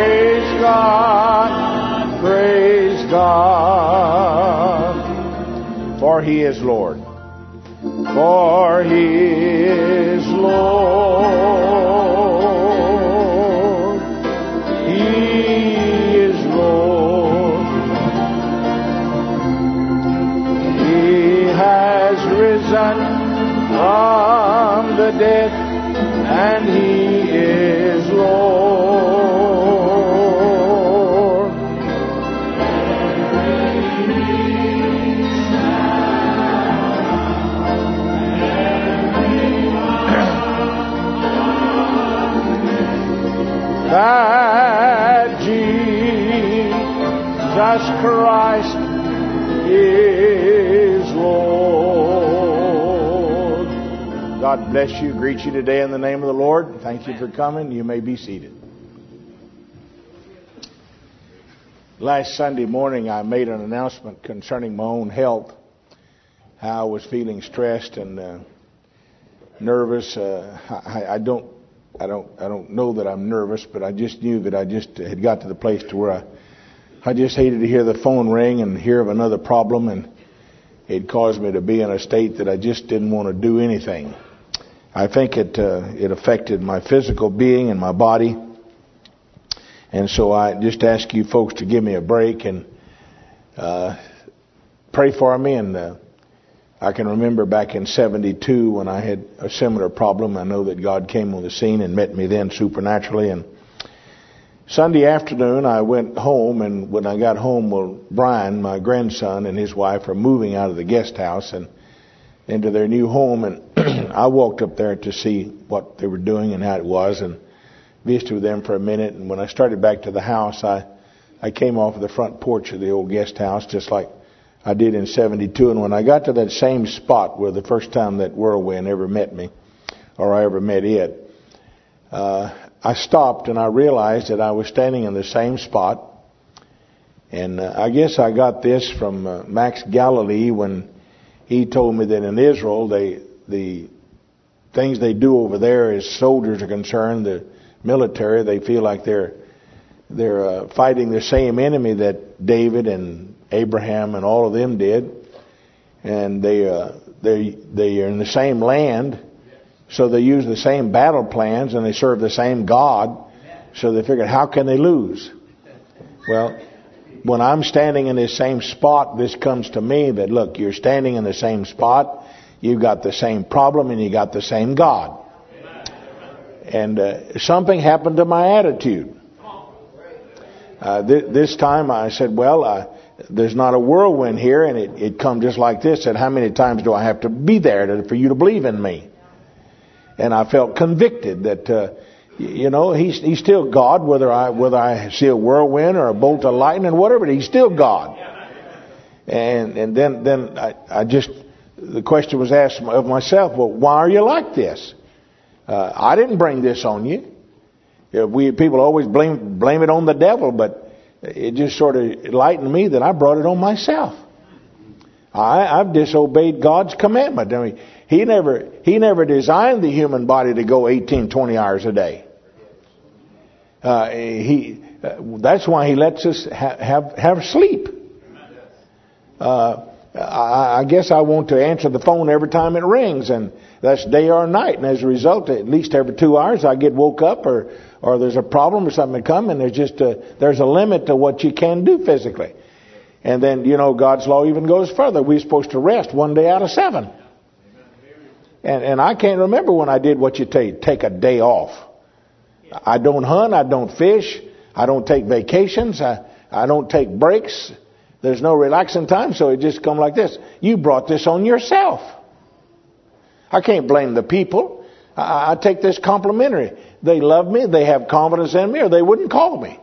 Praise God, praise God, for He is Lord. For He is Lord. He is Lord. He has risen from the dead, and He is Lord. That Jesus Christ is Lord. God bless you. Greet you today in the name of the Lord. Thank you for coming. You may be seated. Last Sunday morning, I made an announcement concerning my own health. How I was feeling stressed and nervous. I don't know that I'm nervous, but I just knew that I just had got to the place to where I just hated to hear the phone ring and hear of another problem, and it caused me to be in a state that I just didn't want to do anything. I think it affected my physical being and my body, and so I just ask you folks to give me a break and pray for me. And I can remember back in 72 when I had a similar problem. I know that God came on the scene and met me then supernaturally. And Sunday afternoon I went home, and when I got home, well, Brian, my grandson, and his wife are moving out of the guest house and into their new home, and I walked up there to see what they were doing and how it was, and visited with them for a minute. And when I started back to the house, I came off of the front porch of the old guest house just like I did in 72. And when I got to that same spot where the first time that whirlwind ever met me, or I ever met it, I stopped and I realized that I was standing in the same spot. And I guess I got this from Max Galilee when he told me that in Israel, the things they do over there as soldiers are concerned, the military, they feel like they're fighting the same enemy that David and Abraham and all of them did, and they are in the same land, so they use the same battle plans and they serve the same God. So they figured, how can they lose? Well, when I'm standing in this same spot, this comes to me that, look, you're standing in the same spot, you've got the same problem, and you got the same God. And something happened to my attitude. This time I said, well, there's not a whirlwind here, and it come just like this. And how many times do I have to be there for you to believe in me? And I felt convicted that, He's still God, whether I see a whirlwind or a bolt of lightning, whatever. He's still God. And then I just, the question was asked of myself, well, why are you like this? I didn't bring this on you. People always blame it on the devil, but it just sort of enlightened me that I brought it on myself. I've disobeyed God's commandment. I mean, He never designed the human body to go 18, 20 hours a day. That's why He lets us have sleep. I guess I want to answer the phone every time it rings, and that's day or night. And as a result, at least every 2 hours, I get woke up, or there's a problem or something coming. There's a limit to what you can do physically. And then, God's law even goes further. We're supposed to rest 1 day out of 7. And I can't remember when I did what you take a day off. I don't hunt. I don't fish. I don't take vacations. I don't take breaks. There's no relaxing time, so it just come like this. You brought this on yourself. I can't blame the people. I take this complimentary. They love me. They have confidence in me, or they wouldn't call me.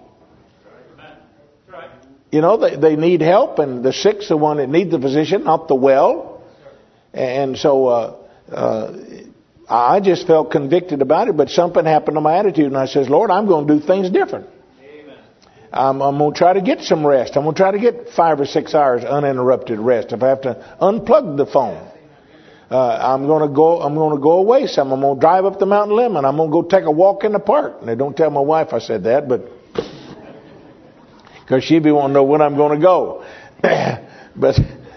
They need help, and the sick's the one that needs the physician, not the well. And so I just felt convicted about it, but something happened to my attitude, and I says, Lord, I'm going to do things different. I'm going to try to get some rest. I'm going to try to get 5 or 6 hours uninterrupted rest. If I have to unplug the phone, I'm going to go away some. I'm going to drive up the mountain limb, and I'm going to go take a walk in the park. And they don't tell my wife I said that, but because she'd be wanting to know when I'm going to go. But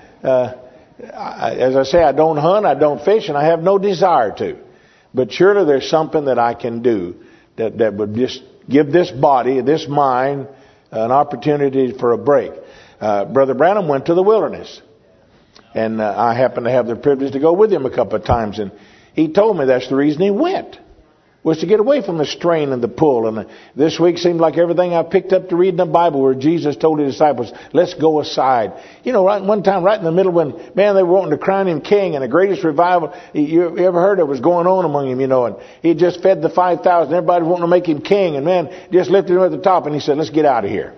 as I say, I don't hunt, I don't fish, and I have no desire to. But surely there's something that I can do that would just give this body, this mind, an opportunity for a break. Brother Branham went to the wilderness. And I happened to have the privilege to go with him a couple of times. And he told me that's the reason he went, was to get away from the strain and the pull. And this week seemed like everything I picked up to read in the Bible where Jesus told his disciples, let's go aside. You know, right one time, right in the middle when, man, they were wanting to crown him king and the greatest revival you ever heard of was going on among him, you know. And he just fed the 5,000. Everybody wanting to make him king. And man, just lifted him at the top. And he said, let's get out of here.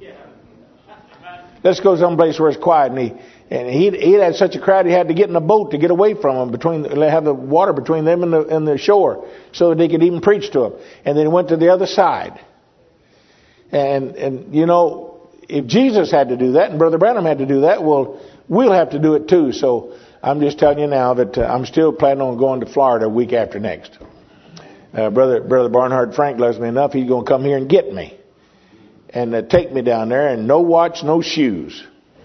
Let's go someplace where it's quiet. And he had such a crowd, he had to get in a boat to get away from them, have the water between them and the shore, so that he could even preach to them. And then he went to the other side. And you know, if Jesus had to do that, and Brother Branham had to do that, well, we'll have to do it too. So I'm just telling you now that I'm still planning on going to Florida a week after next. Brother Barnhard Frank loves me enough, he's going to come here and get me. And take me down there, and no watch, no shoes.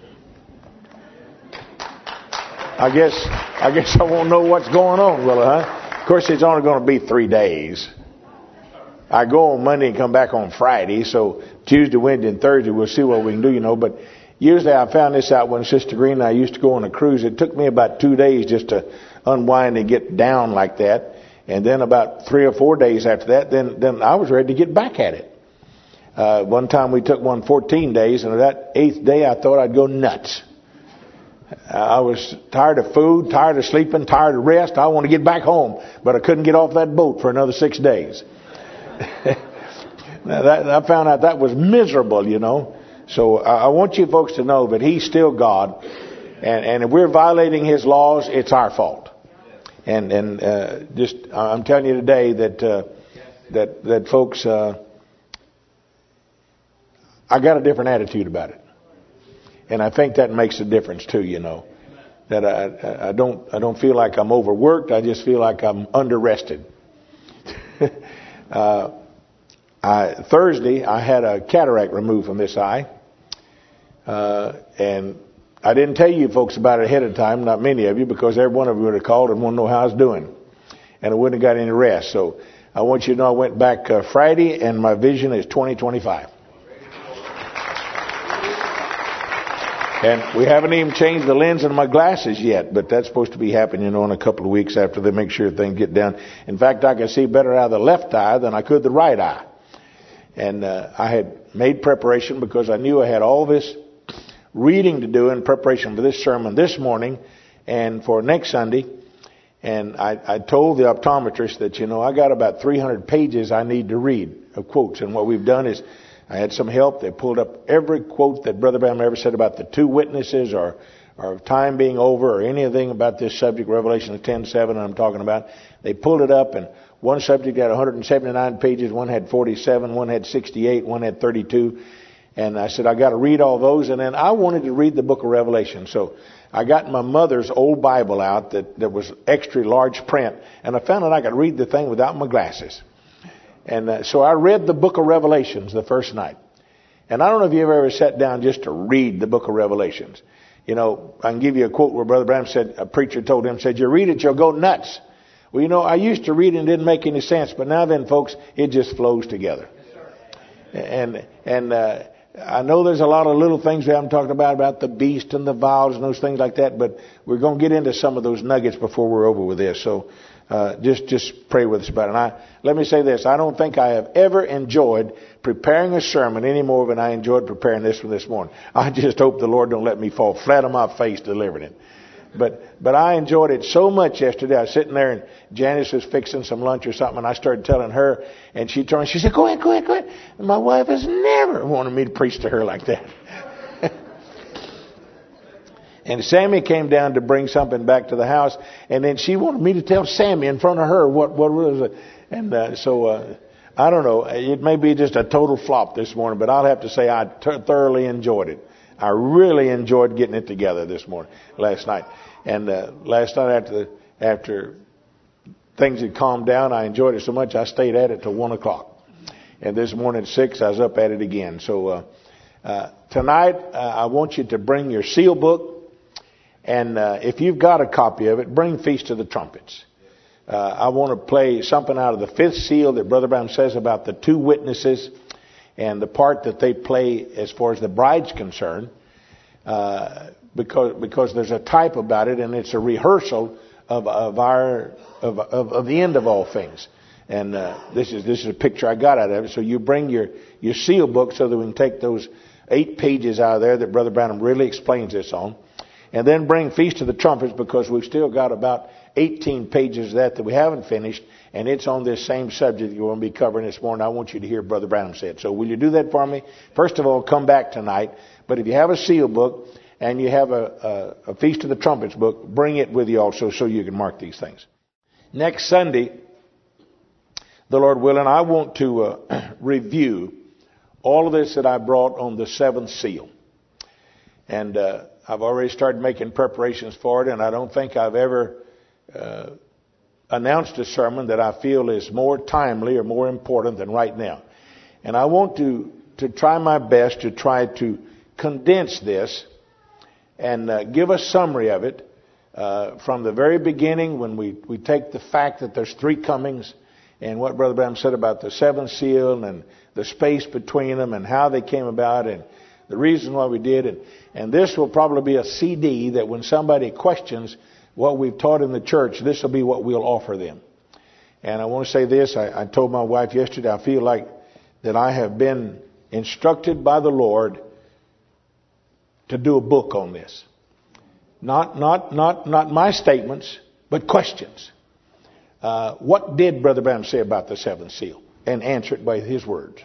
I guess I won't know what's going on, will I? Huh? Of course, it's only going to be 3 days. I go on Monday and come back on Friday. So Tuesday, Wednesday, and Thursday, we'll see what we can do, you know. But usually I found this out when Sister Green and I used to go on a cruise. It took me about 2 days just to unwind and get down like that. And then about 3 or 4 days after that, then I was ready to get back at it. One time we took one 14 days, and that 8th day I thought I'd go nuts. I was tired of food, tired of sleeping, tired of rest. I want to get back home, but I couldn't get off that boat for another 6 days. Now I found out that was miserable, you know. So I want you folks to know that He's still God, and if we're violating His laws, it's our fault. And I'm telling you today that folks, I got a different attitude about it. And I think that makes a difference too, you know. That I don't feel like I'm overworked. I just feel like I'm under-rested. Thursday, I had a cataract removed from this eye. And I didn't tell you folks about it ahead of time, not many of you, because every one of you would have called and wanted to know how I was doing. And I wouldn't have got any rest. So I want you to know I went back Friday, and my vision is 20/25. And we haven't even changed the lens in my glasses yet, but that's supposed to be happening, you know, in a couple of weeks after they make sure things get down. In fact, I can see better out of the left eye than I could the right eye. And I had made preparation because I knew I had all this reading to do in preparation for this sermon this morning and for next Sunday. And I told the optometrist that, you know, I got about 300 pages I need to read of quotes. And what we've done is I had some help. They pulled up every quote that Brother Branham ever said about the two witnesses or time being over or anything about this subject, Revelation 10:7 I'm talking about. They pulled it up, and one subject had 179 pages, one had 47, one had 68, one had 32. And I said, I got to read all those. And then I wanted to read the book of Revelation. So I got my mother's old Bible out that was extra large print, and I found that I could read the thing without my glasses. And so I read the book of Revelations the first night. And I don't know if you've ever sat down just to read the book of Revelations. You know, I can give you a quote where Brother Branham said, a preacher told him, said, you read it, you'll go nuts. Well, you know, I used to read it and it didn't make any sense. But now then, folks, it just flows together. And I know there's a lot of little things we haven't talked about the beast and the vials and those things like that. But we're going to get into some of those nuggets before we're over with this. So just pray with us about it. And let me say this. I don't think I have ever enjoyed preparing a sermon any more than I enjoyed preparing this one this morning. I just hope the Lord don't let me fall flat on my face delivering it. But I enjoyed it so much yesterday. I was sitting there and Janice was fixing some lunch or something, and I started telling her, and she turned, she said, go ahead. And my wife has never wanted me to preach to her like that. And Sammy came down to bring something back to the house, and then she wanted me to tell Sammy in front of her what was it. And so I don't know. It may be just a total flop this morning, but I'll have to say I thoroughly enjoyed it. I really enjoyed getting it together last night. And last night after things had calmed down, I enjoyed it so much I stayed at it till 1 o'clock. And this morning at 6, I was up at it again. So Tonight, I want you to bring your seal book, and if you've got a copy of it, bring Feast of the Trumpets. I want to play something out of the fifth seal that Brother Branham says about the two witnesses and the part that they play as far as the bride's concerned, because there's a type about it, and it's a rehearsal of the end of all things. And this is a picture I got out of it. So you bring your seal book so that we can take those 8 pages out of there that Brother Branham really explains this on. And then bring Feast of the Trumpets, because we've still got about 18 pages of that we haven't finished. And it's on this same subject you're going to be covering this morning. I want you to hear Brother Branham say it. So will you do that for me? First of all, come back tonight. But if you have a seal book and you have a Feast of the Trumpets book, bring it with you also so you can mark these things. Next Sunday, the Lord willing, I want to review all of this that I brought on the seventh seal. And I've already started making preparations for it, and I don't think I've ever announced a sermon that I feel is more timely or more important than right now. And I want to try my best to try to condense this and give a summary of it from the very beginning, when we take the fact that there's 3 comings, and what Brother Branham said about the seventh seal and the space between them and how they came about and the reason why we did. And this will probably be a CD that when somebody questions what we've taught in the church, this will be what we'll offer them. And I want to say this. I told my wife yesterday, I feel like that I have been instructed by the Lord to do a book on this. Not my statements, but questions. What did Brother Branham say about the seventh seal? And answer it by his words.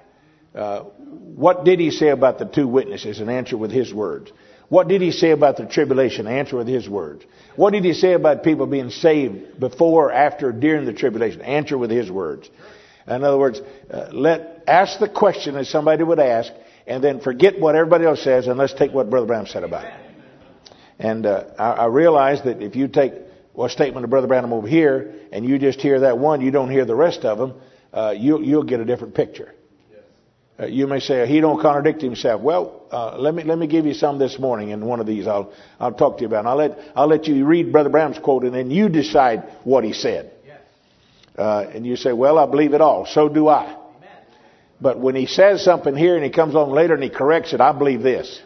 What did he say about the 2 witnesses? And answer with his words. What did he say about the tribulation? Answer with his words. What did he say about people being saved before, after, during the tribulation? Answer with his words. In other words, ask the question that somebody would ask, and then forget what everybody else says, and let's take what Brother Branham said about it. And I realize that if you take a statement of Brother Branham over here, and you just hear that one, you don't hear the rest of them, you'll get a different picture. You may say, he don't contradict himself. Well, let me give you some this morning in one of these I'll talk to you about. And I'll let you read Brother Branham's quote, and then you decide what he said. And you say, well, I believe it all. So do I. Amen. But when he says something here and he comes on later and he corrects it, I believe this.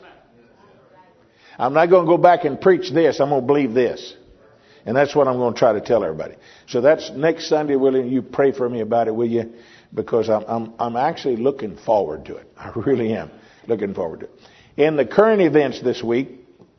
I'm not going to go back and preach this. I'm going to believe this. And that's what I'm going to try to tell everybody. So that's next Sunday, William. You pray for me about it, will you? Because I'm actually looking forward to it. I really am looking forward to it. In the current events this week,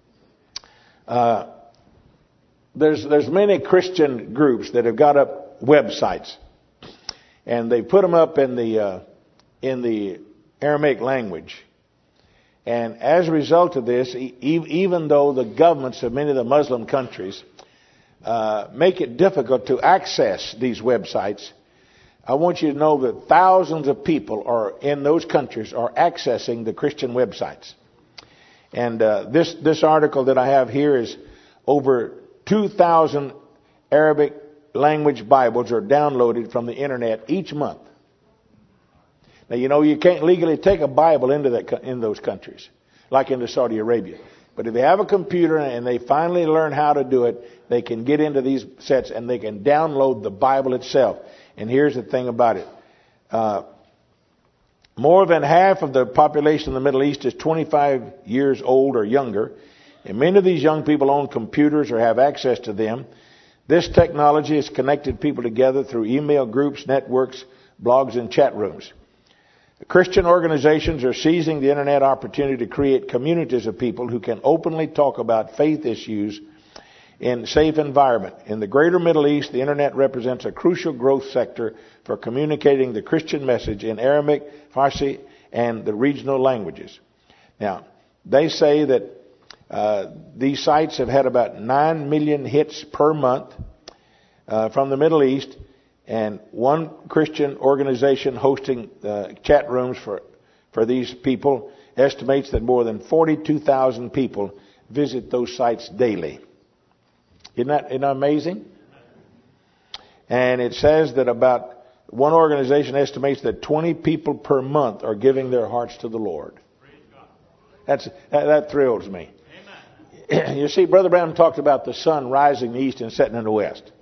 there's many Christian groups that have got up websites, and they put them up in the Aramaic language. And as a result of this, even though the governments of many of the Muslim countries make it difficult to access these websites, I want you to know that thousands of people are in those countries are accessing the Christian websites. And this article that I have here is over 2,000 Arabic language Bibles are downloaded from the internet each month. Now, you know, you can't legally take a Bible in those countries, like into Saudi Arabia. But if they have a computer and they finally learn how to do it, they can get into these sets and they can download the Bible itself. And here's the thing about it. More than half of the population in the Middle East is 25 years old or younger. And many of these young people own computers or have access to them. This technology has connected people together through email groups, networks, blogs, and chat rooms. Christian organizations are seizing the internet opportunity to create communities of people who can openly talk about faith issues in a safe environment. In the greater Middle East, the internet represents a crucial growth sector for communicating the Christian message in Aramaic, Farsi, and the regional languages. Now, they say that these sites have had about 9 million hits per month from the Middle East, and one Christian organization hosting chat rooms for these people estimates that more than 42,000 people visit those sites daily. Isn't that amazing? And it says that about one organization estimates that 20 people per month are giving their hearts to the Lord. That thrills me. You see, Brother Branham talked about the sun rising in the east and setting in the west.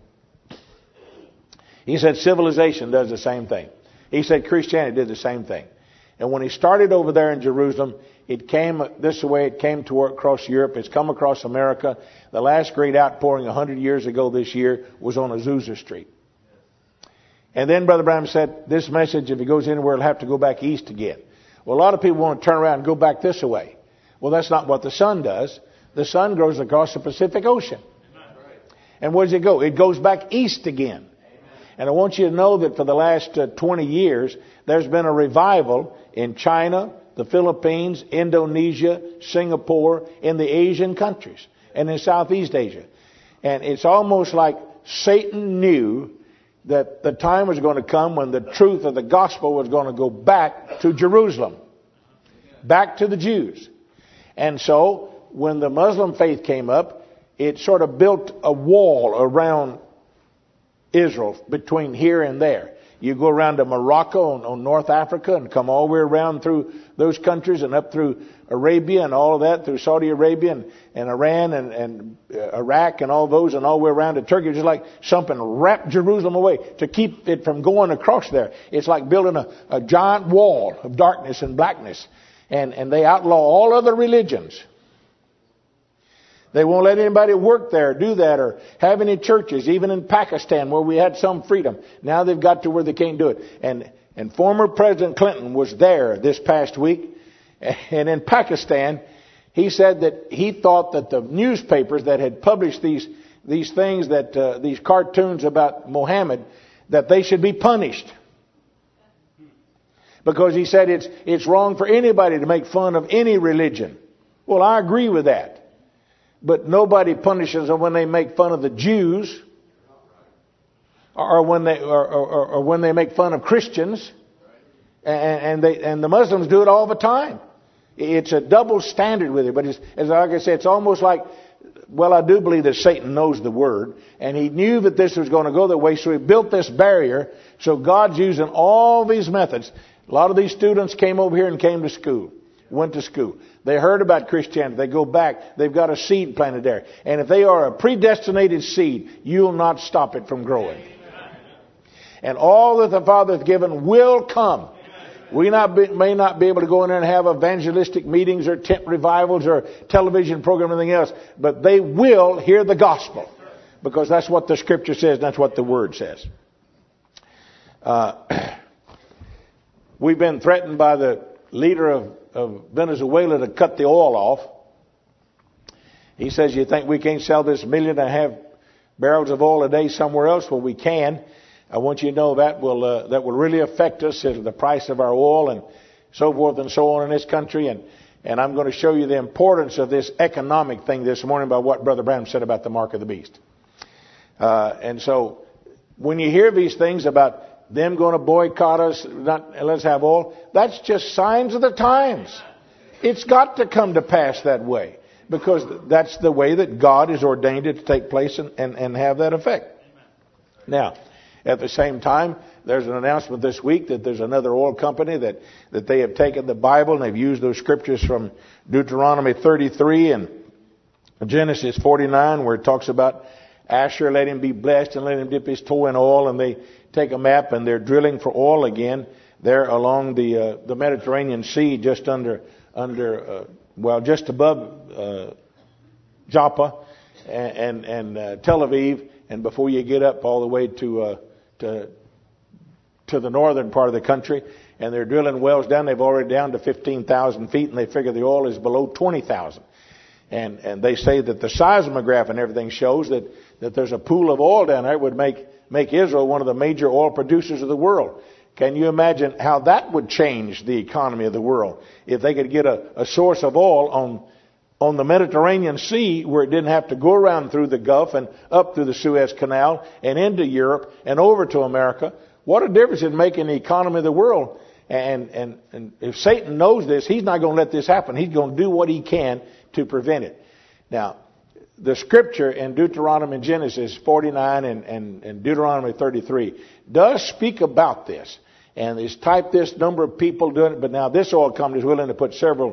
He said civilization does the same thing. He said Christianity did the same thing. And when he started over there in Jerusalem, it came this way. It came to work across Europe. It's come across America. The last great outpouring 100 years ago this year was on Azusa Street. And then Brother Branham said, this message, if it goes anywhere, it'll have to go back east again. Well, a lot of people want to turn around and go back this way. Well, that's not what the sun does. The sun goes across the Pacific Ocean. And where does it go? It goes back east again. And I want you to know that for the last 20 years, there's been a revival in China, the Philippines, Indonesia, Singapore, in the Asian countries, and in Southeast Asia. And it's almost like Satan knew that the time was going to come when the truth of the gospel was going to go back to Jerusalem, back to the Jews. And so, when the Muslim faith came up, it sort of built a wall around Israel between here and there. You go around to Morocco on North Africa and come all the way around through those countries and up through Arabia and all of that, through Saudi Arabia and Iran and Iraq and all those, and all the way around to Turkey. Just like something wrapped Jerusalem away to keep it from going across there. It's like building a giant wall of darkness and blackness. And they outlaw all other religions. They won't let anybody work there, do that, or have any churches, even in Pakistan where we had some freedom. Now they've got to where they can't do it. And former President Clinton was there this past week. And in Pakistan, he said that he thought that the newspapers that had published these things, that these cartoons about Muhammad, that they should be punished. Because he said it's wrong for anybody to make fun of any religion. Well, I agree with that. But nobody punishes them when they make fun of the Jews, or when they make fun of Christians, and the Muslims do it all the time. It's a double standard with it. But like I said, it's almost like, well, I do believe that Satan knows the word, and he knew that this was going to go that way, so he built this barrier. So God's using all these methods. A lot of these students came over here and came to school. Went to school. They heard about Christianity. They go back. They've got a seed planted there. And if they are a predestinated seed, you'll not stop it from growing. And all that the Father hath given will come. We may not be able to go in there and have evangelistic meetings or tent revivals or television program or anything else, but they will hear the gospel. Because that's what the Scripture says, and that's what the Word says. We've been threatened by the leader of Venezuela to cut the oil off. He says, you think we can't sell this 1.5 million barrels of oil a day somewhere else? Well, we can. I want you to know that will really affect us as the price of our oil and so forth and so on in this country. And I'm going to show you the importance of this economic thing this morning by what Brother Branham said about the mark of the beast. And so when you hear these things about them going to boycott us, let's have oil, that's just signs of the times. It's got to come to pass that way, because that's the way that God has ordained it to take place and have that effect. Now, at the same time, there's an announcement this week that there's another oil company that they have taken the Bible and they've used those scriptures from Deuteronomy 33 and Genesis 49, where it talks about Asher, let him be blessed and let him dip his toe in oil, and they take a map and they're drilling for oil again there along the Mediterranean Sea, just just above Joppa and Tel Aviv, and before you get up all the way to the northern part of the country. And they're drilling wells down. They've already down to 15,000 feet, and they figure the oil is below 20,000. And they say that the seismograph and everything shows that there's a pool of oil down there. It would make Israel one of the major oil producers of the world. Can you imagine how that would change the economy of the world if they could get a source of oil on the Mediterranean Sea, where it didn't have to go around through the Gulf and up through the Suez Canal and into Europe and over to America? What a difference it'd make in the economy of the world. And if Satan knows this, he's not going to let this happen. He's going to do what he can to prevent it. Now, the scripture in Deuteronomy and Genesis 49 and Deuteronomy 33 does speak about this. And there's typed this number of people doing it, but now this oil company is willing to put several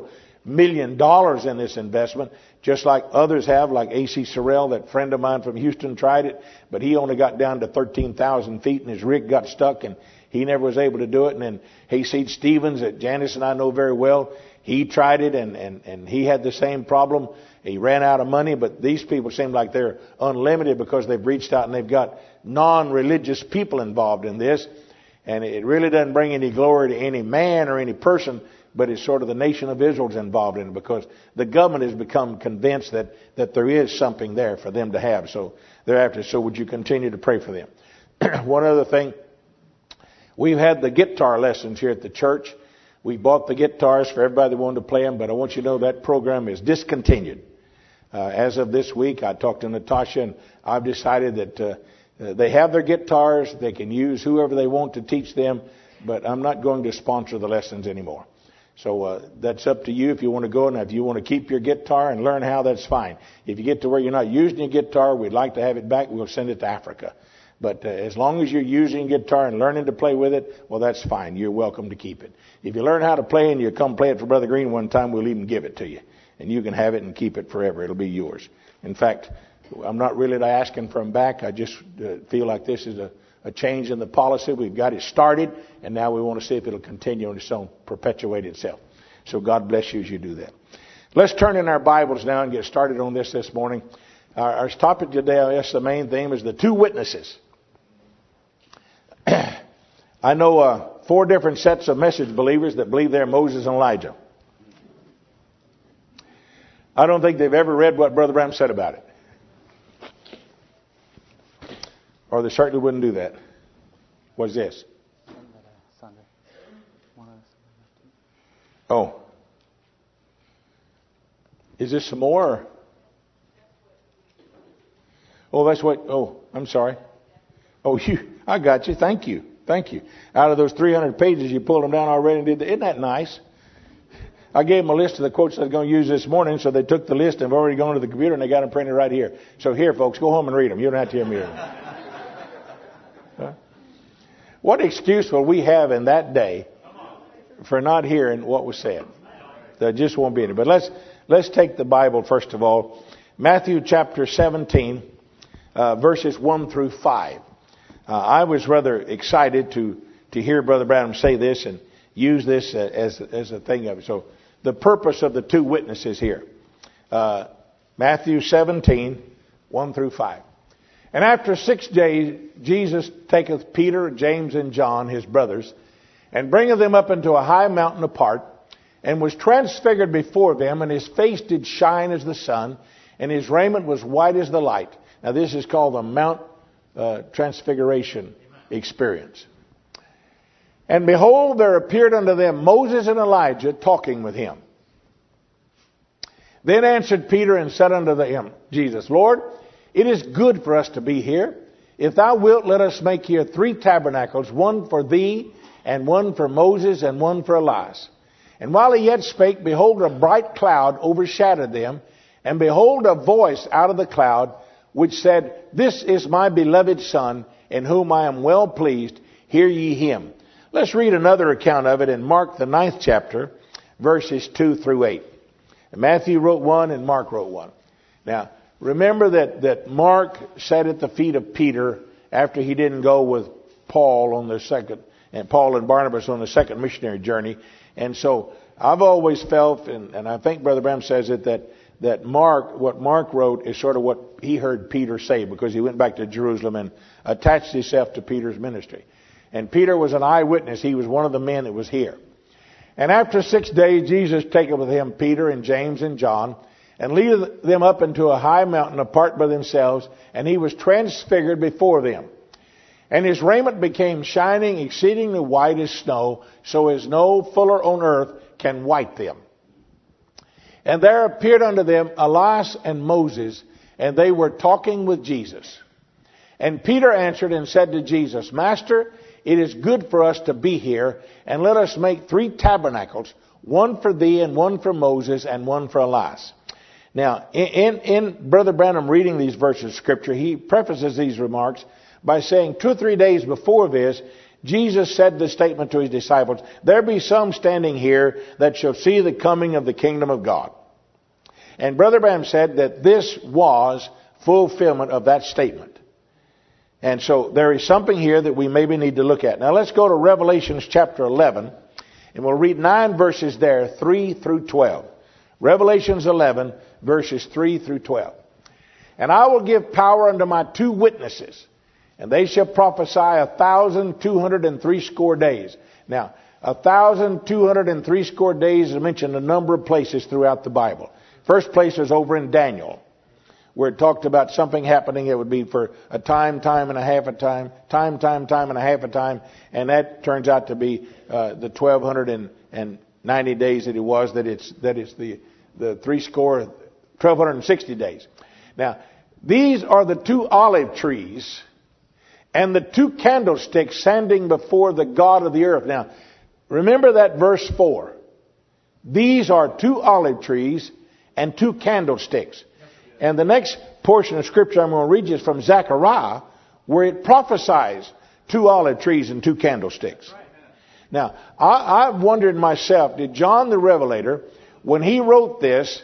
million in this investment, just like others have, like A.C. Sorrell, that friend of mine from Houston, tried it, but he only got down to 13,000 feet and his rig got stuck and he never was able to do it. And then Hayseed Stevens, that Janice and I know very well, he tried it and he had the same problem. He ran out of money, but these people seem like they're unlimited because they've reached out and they've got non-religious people involved in this. And it really doesn't bring any glory to any man or any person, but it's sort of the nation of Israel's involved in it because the government has become convinced that there is something there for them to have. So thereafter, so would you continue to pray for them? One other thing, we've had the guitar lessons here at the church. We bought the guitars for everybody that wanted to play them, but I want you to know that program is discontinued. As of this week, I talked to Natasha and I've decided that they have their guitars. They can use whoever they want to teach them, but I'm not going to sponsor the lessons anymore. So that's up to you if you want to go. And if you want to keep your guitar and learn how, that's fine. If you get to where you're not using your guitar, we'd like to have it back. We'll send it to Africa. But as long as you're using guitar and learning to play with it, well, that's fine. You're welcome to keep it. If you learn how to play and you come play it for Brother Green one time, we'll even give it to you. And you can have it and keep it forever. It'll be yours. In fact, I'm not really asking for them back. I just feel like this is a change in the policy. We've got it started, and now we want to see if it'll continue on its own, perpetuate itself. So God bless you as you do that. Let's turn in our Bibles now and get started on this morning. Our topic today, I guess the main theme, is the two witnesses. I know 4 different sets of message believers that believe they're Moses and Elijah. I don't think they've ever read what Brother Branham said about it. Or they certainly wouldn't do that. What's this? Oh. Is this some more? Oh, that's what. Oh, I'm sorry. Oh, I got you. Thank you. Thank you. Out of those 300 pages, you pulled them down already and did that. Isn't that nice? I gave them a list of the quotes I was going to use this morning, so they took the list and have already gone to the computer and they got them printed right here. So here, folks, go home and read them. You don't have to hear me read them. Huh? What excuse will we have in that day for not hearing what was said? There just won't be any. But let's take the Bible first of all. Matthew chapter 17, verses 1 through 5. I was rather excited to hear Brother Branham say this and use this as a thing of it. So the purpose of the two witnesses here. Matthew 17, 1 through 5. And after 6 days, Jesus taketh Peter, James, and John, his brothers, and bringeth them up into a high mountain apart, and was transfigured before them, and his face did shine as the sun, and his raiment was white as the light. Now this is called the Mount Transfiguration experience. And behold, there appeared unto them Moses and Elijah talking with him. Then answered Peter and said unto him, Jesus, Lord, it is good for us to be here. If thou wilt, let us make here 3 tabernacles, one for thee, and one for Moses, and one for Elias. And while he yet spake, behold, a bright cloud overshadowed them, and behold, a voice out of the cloud, which said, This is my beloved Son, in whom I am well pleased. Hear ye him. Let's read another account of it in Mark, the 9th chapter, verses 2 through 8. And Matthew wrote one and Mark wrote one. Now, remember that Mark sat at the feet of Peter after he didn't go with Paul on the second, and Paul and Barnabas on the second missionary journey. And so I've always felt, and I think Brother Branham says it, that what Mark wrote is sort of what he heard Peter say, because he went back to Jerusalem and attached himself to Peter's ministry. And Peter was an eyewitness. He was one of the men that was here. And after 6 days, Jesus taketh with him Peter and James and John, and leadeth them up into a high mountain apart by themselves, and he was transfigured before them. And his raiment became shining, exceedingly white as snow, so as no fuller on earth can white them. And there appeared unto them Elias and Moses, and they were talking with Jesus. And Peter answered and said to Jesus, Master, it is good for us to be here, and let us make 3 tabernacles, one for thee, and one for Moses, and one for Elias. Now, in Brother Branham reading these verses of Scripture, he prefaces these remarks by saying 2 or 3 days before this, Jesus said this statement to his disciples, there be some standing here that shall see the coming of the kingdom of God. And Brother Branham said that this was fulfillment of that statement. And so there is something here that we maybe need to look at. Now let's go to Revelations chapter 11, and we'll read 9 verses there, 3 through 12. Revelations 11, verses 3 through 12. And I will give power unto my 2 witnesses, and they shall prophesy 1,260 days. Now, 1,260 days is mentioned a number of places throughout the Bible. First place is over in Daniel, where it talked about something happening. It would be for a time, time and a half a time, time and a half a time, and that turns out to be the 1,290 days that it was. That it's the 1,260 days. Now, these are the 2 olive trees and the 2 candlesticks standing before the God of the earth. Now, remember that verse 4. These are 2 olive trees and 2 candlesticks. And the next portion of Scripture I'm going to read is from Zechariah, where it prophesies 2 olive trees and 2 candlesticks. Now, I've wondered myself, did John the Revelator, when he wrote this,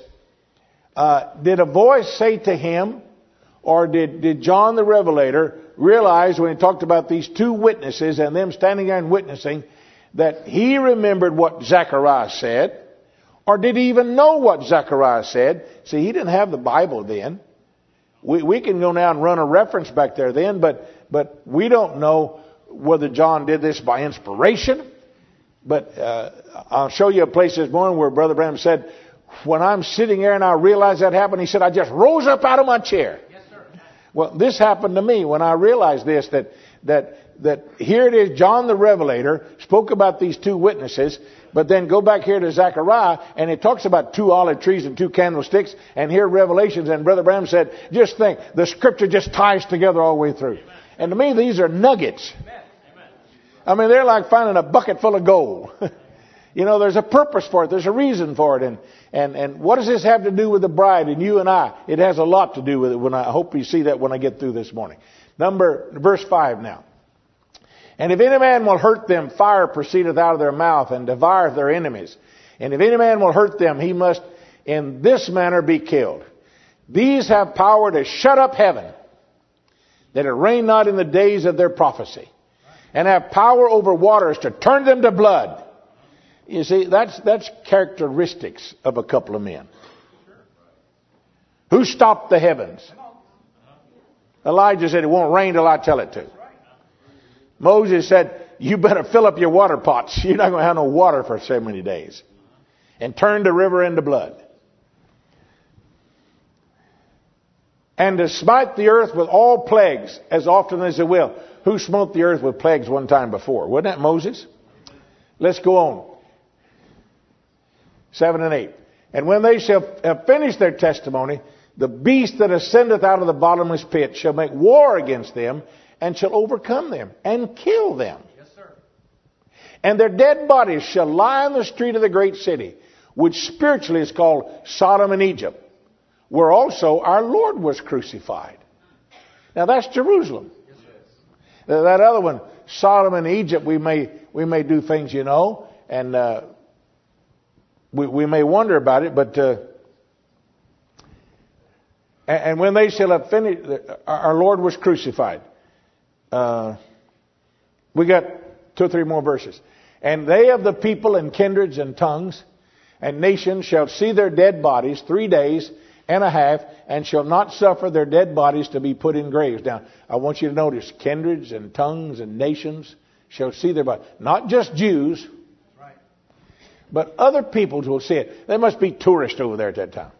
did a voice say to him, or did John the Revelator realize when he talked about these 2 witnesses and them standing there and witnessing, that he remembered what Zechariah said? Or did he even know what Zechariah said? See, he didn't have the Bible then. We can go now and run a reference back there then, but we don't know whether John did this by inspiration. But I'll show you a place this morning where Brother Branham said, when I'm sitting there and I realized that happened, he said, I just rose up out of my chair. Yes, sir. Well, this happened to me when I realized this, that here it is, John the Revelator spoke about these 2 witnesses, but then go back here to Zechariah, and it talks about 2 olive trees and 2 candlesticks, and here Revelations, and Brother Branham said, just think, the Scripture just ties together all the way through. Amen. And to me, these are nuggets. Amen. I mean, they're like finding a bucket full of gold. You know, there's a purpose for it. There's a reason for it. And what does this have to do with the bride and you and I? It has a lot to do with it. I hope you see that when I get through this morning. Verse 5 now. And if any man will hurt them, fire proceedeth out of their mouth and devoureth their enemies. And if any man will hurt them, he must in this manner be killed. These have power to shut up heaven, that it rain not in the days of their prophecy, and have power over waters to turn them to blood. You see, that's characteristics of a couple of men. Who stopped the heavens? Elijah said, it won't rain till I tell it to. Moses said, you better fill up your water pots. You're not going to have no water for so many days. And turn the river into blood. And to smite the earth with all plagues as often as they will. Who smote the earth with plagues one time before? Wasn't that Moses? Let's go on. 7 and 8. And when they shall have finished their testimony, the beast that ascendeth out of the bottomless pit shall make war against them, and shall overcome them, and kill them. Yes, sir. And their dead bodies shall lie in the street of the great city, which spiritually is called Sodom and Egypt, where also our Lord was crucified. Now that's Jerusalem. Yes, that other one, Sodom and Egypt, we may do things, you know, and we may wonder about it, but and when they shall have finished, our Lord was crucified. We got 2 or 3 more verses. And they of the people and kindreds and tongues and nations shall see their dead bodies 3 days and a half, and shall not suffer their dead bodies to be put in graves. Now, I want you to notice, kindreds and tongues and nations shall see their bodies. Not just Jews, but other peoples will see it. There must be tourists over there at that time.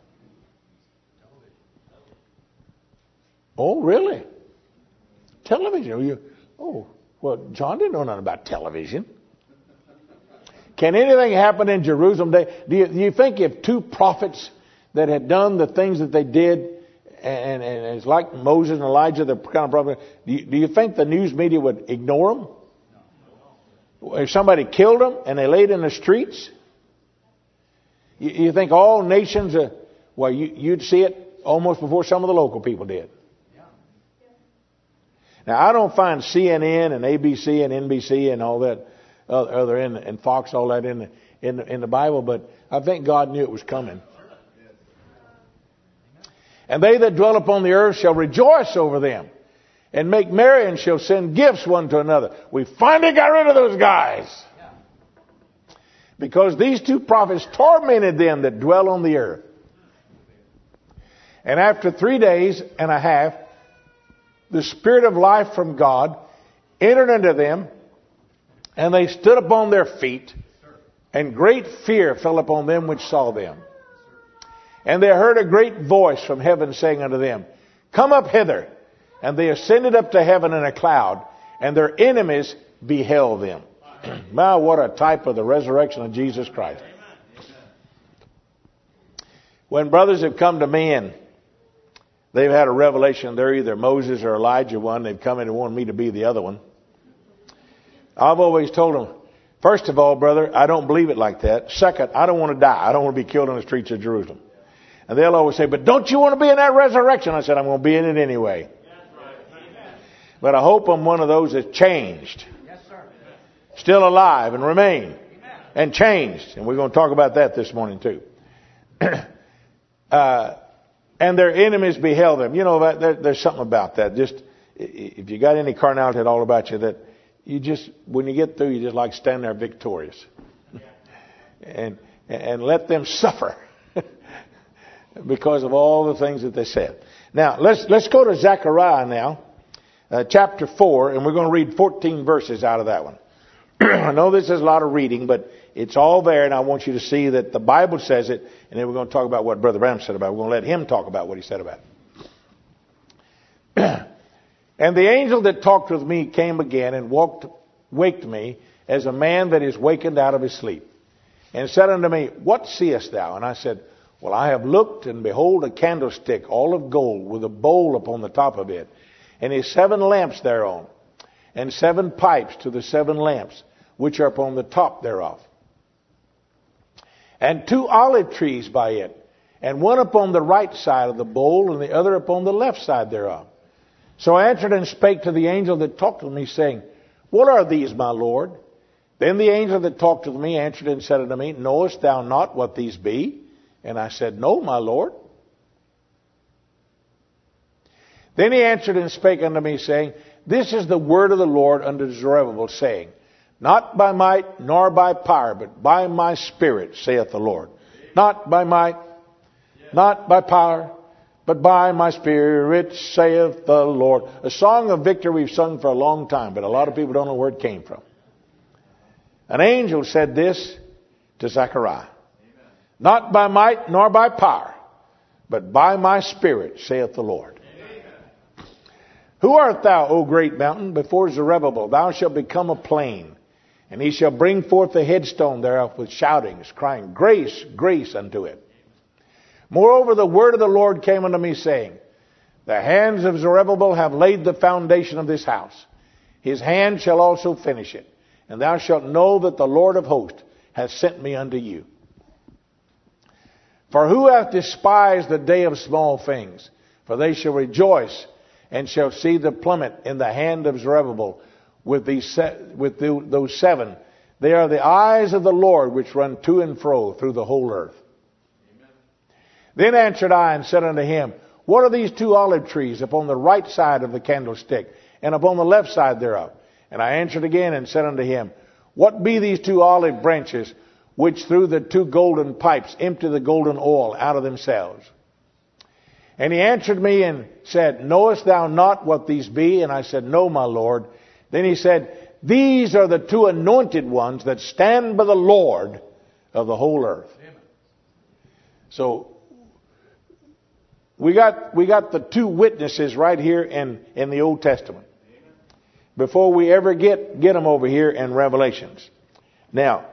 Oh, really? Television? Well, John didn't know nothing about television. Can anything happen in Jerusalem today? Do you think if 2 prophets that had done the things that they did, and it's like Moses and Elijah, the kind of prophet, do you think the news media would ignore them? If somebody killed them and they laid in the streets, you think all nations, you'd see it almost before some of the local people did. Now, I don't find CNN and ABC and NBC and all that other and Fox, all that in the Bible, but I think God knew it was coming. And they that dwell upon the earth shall rejoice over them, and make merry, and shall send gifts one to another. We finally got rid of those guys, because these two prophets tormented them that dwell on the earth. And after 3 days and a half, the Spirit of life from God entered into them, and they stood upon their feet, and great fear fell upon them which saw them. And they heard a great voice from heaven saying unto them, Come up hither. And they ascended up to heaven in a cloud, and their enemies beheld them. Wow, what a type of the resurrection of Jesus Christ. When brothers have come to me and they've had a revelation, they're either Moses or Elijah one, they've come in and wanted me to be the other one. I've always told them, first of all, brother, I don't believe it like that. Second, I don't want to die. I don't want to be killed on the streets of Jerusalem. And they'll always say, but don't you want to be in that resurrection? I said, I'm going to be in it anyway. But I hope I'm one of those that's changed. Still alive and remain. And changed. And we're going to talk about that this morning too. And their enemies beheld them. You know, there's something about that. Just, if you got any carnality at all about you, that you just, when you get through, you just like stand there victorious. and let them suffer. Because of all the things that they said. Now, let's go to Zechariah now, chapter 4, and we're going to read 14 verses out of that one. I know this is a lot of reading, but it's all there, and I want you to see that the Bible says it, and then we're going to talk about what Brother Branham said about it. We're going to let him talk about what he said about it. And the angel that talked with me came again and waked me as a man that is wakened out of his sleep, and said unto me, What seest thou? And I said, Well, I have looked, and behold, a candlestick, all of gold, with a bowl upon the top of it, and his 7 lamps thereon, and 7 pipes to the 7 lamps, which are upon the top thereof. And 2 olive trees by it, and one upon the right side of the bowl, and the other upon the left side thereof. So I answered and spake to the angel that talked with me, saying, What are these, my Lord? Then the angel that talked with me answered and said unto me, Knowest thou not what these be? And I said, No, my Lord. Then he answered and spake unto me, saying, This is the word of the Lord unto Zerubbabel, saying, Not by might nor by power, but by my Spirit, saith the Lord. Not by might, not by power, but by my Spirit, saith the Lord. A song of victory we've sung for a long time, but a lot of people don't know where it came from. An angel said this to Zechariah. Not by might nor by power, but by my Spirit, saith the Lord. Amen. Who art thou, O great mountain? Before Zerubbabel thou shalt become a plain, and he shall bring forth the headstone thereof with shoutings, crying, Grace, grace unto it. Moreover, the word of the Lord came unto me, saying, The hands of Zerubbabel have laid the foundation of this house. His hand shall also finish it. And thou shalt know that the Lord of hosts hath sent me unto you. For who hath despised the day of small things? For they shall rejoice, and shall see the plummet in the hand of Zerubbabel with those 7. They are the eyes of the Lord which run to and fro through the whole earth. Amen. Then answered I and said unto him, What are these 2 olive trees upon the right side of the candlestick, and upon the left side thereof? And I answered again and said unto him, What be these 2 olive branches, which through the 2 golden pipes empty the golden oil out of themselves? And he answered me and said, Knowest thou not what these be? And I said, No, my Lord. Then he said, These are the 2 anointed ones that stand by the Lord of the whole earth. Amen. So we got the 2 witnesses right here in the Old Testament. Amen. Before we ever get them over here in Revelations. Now,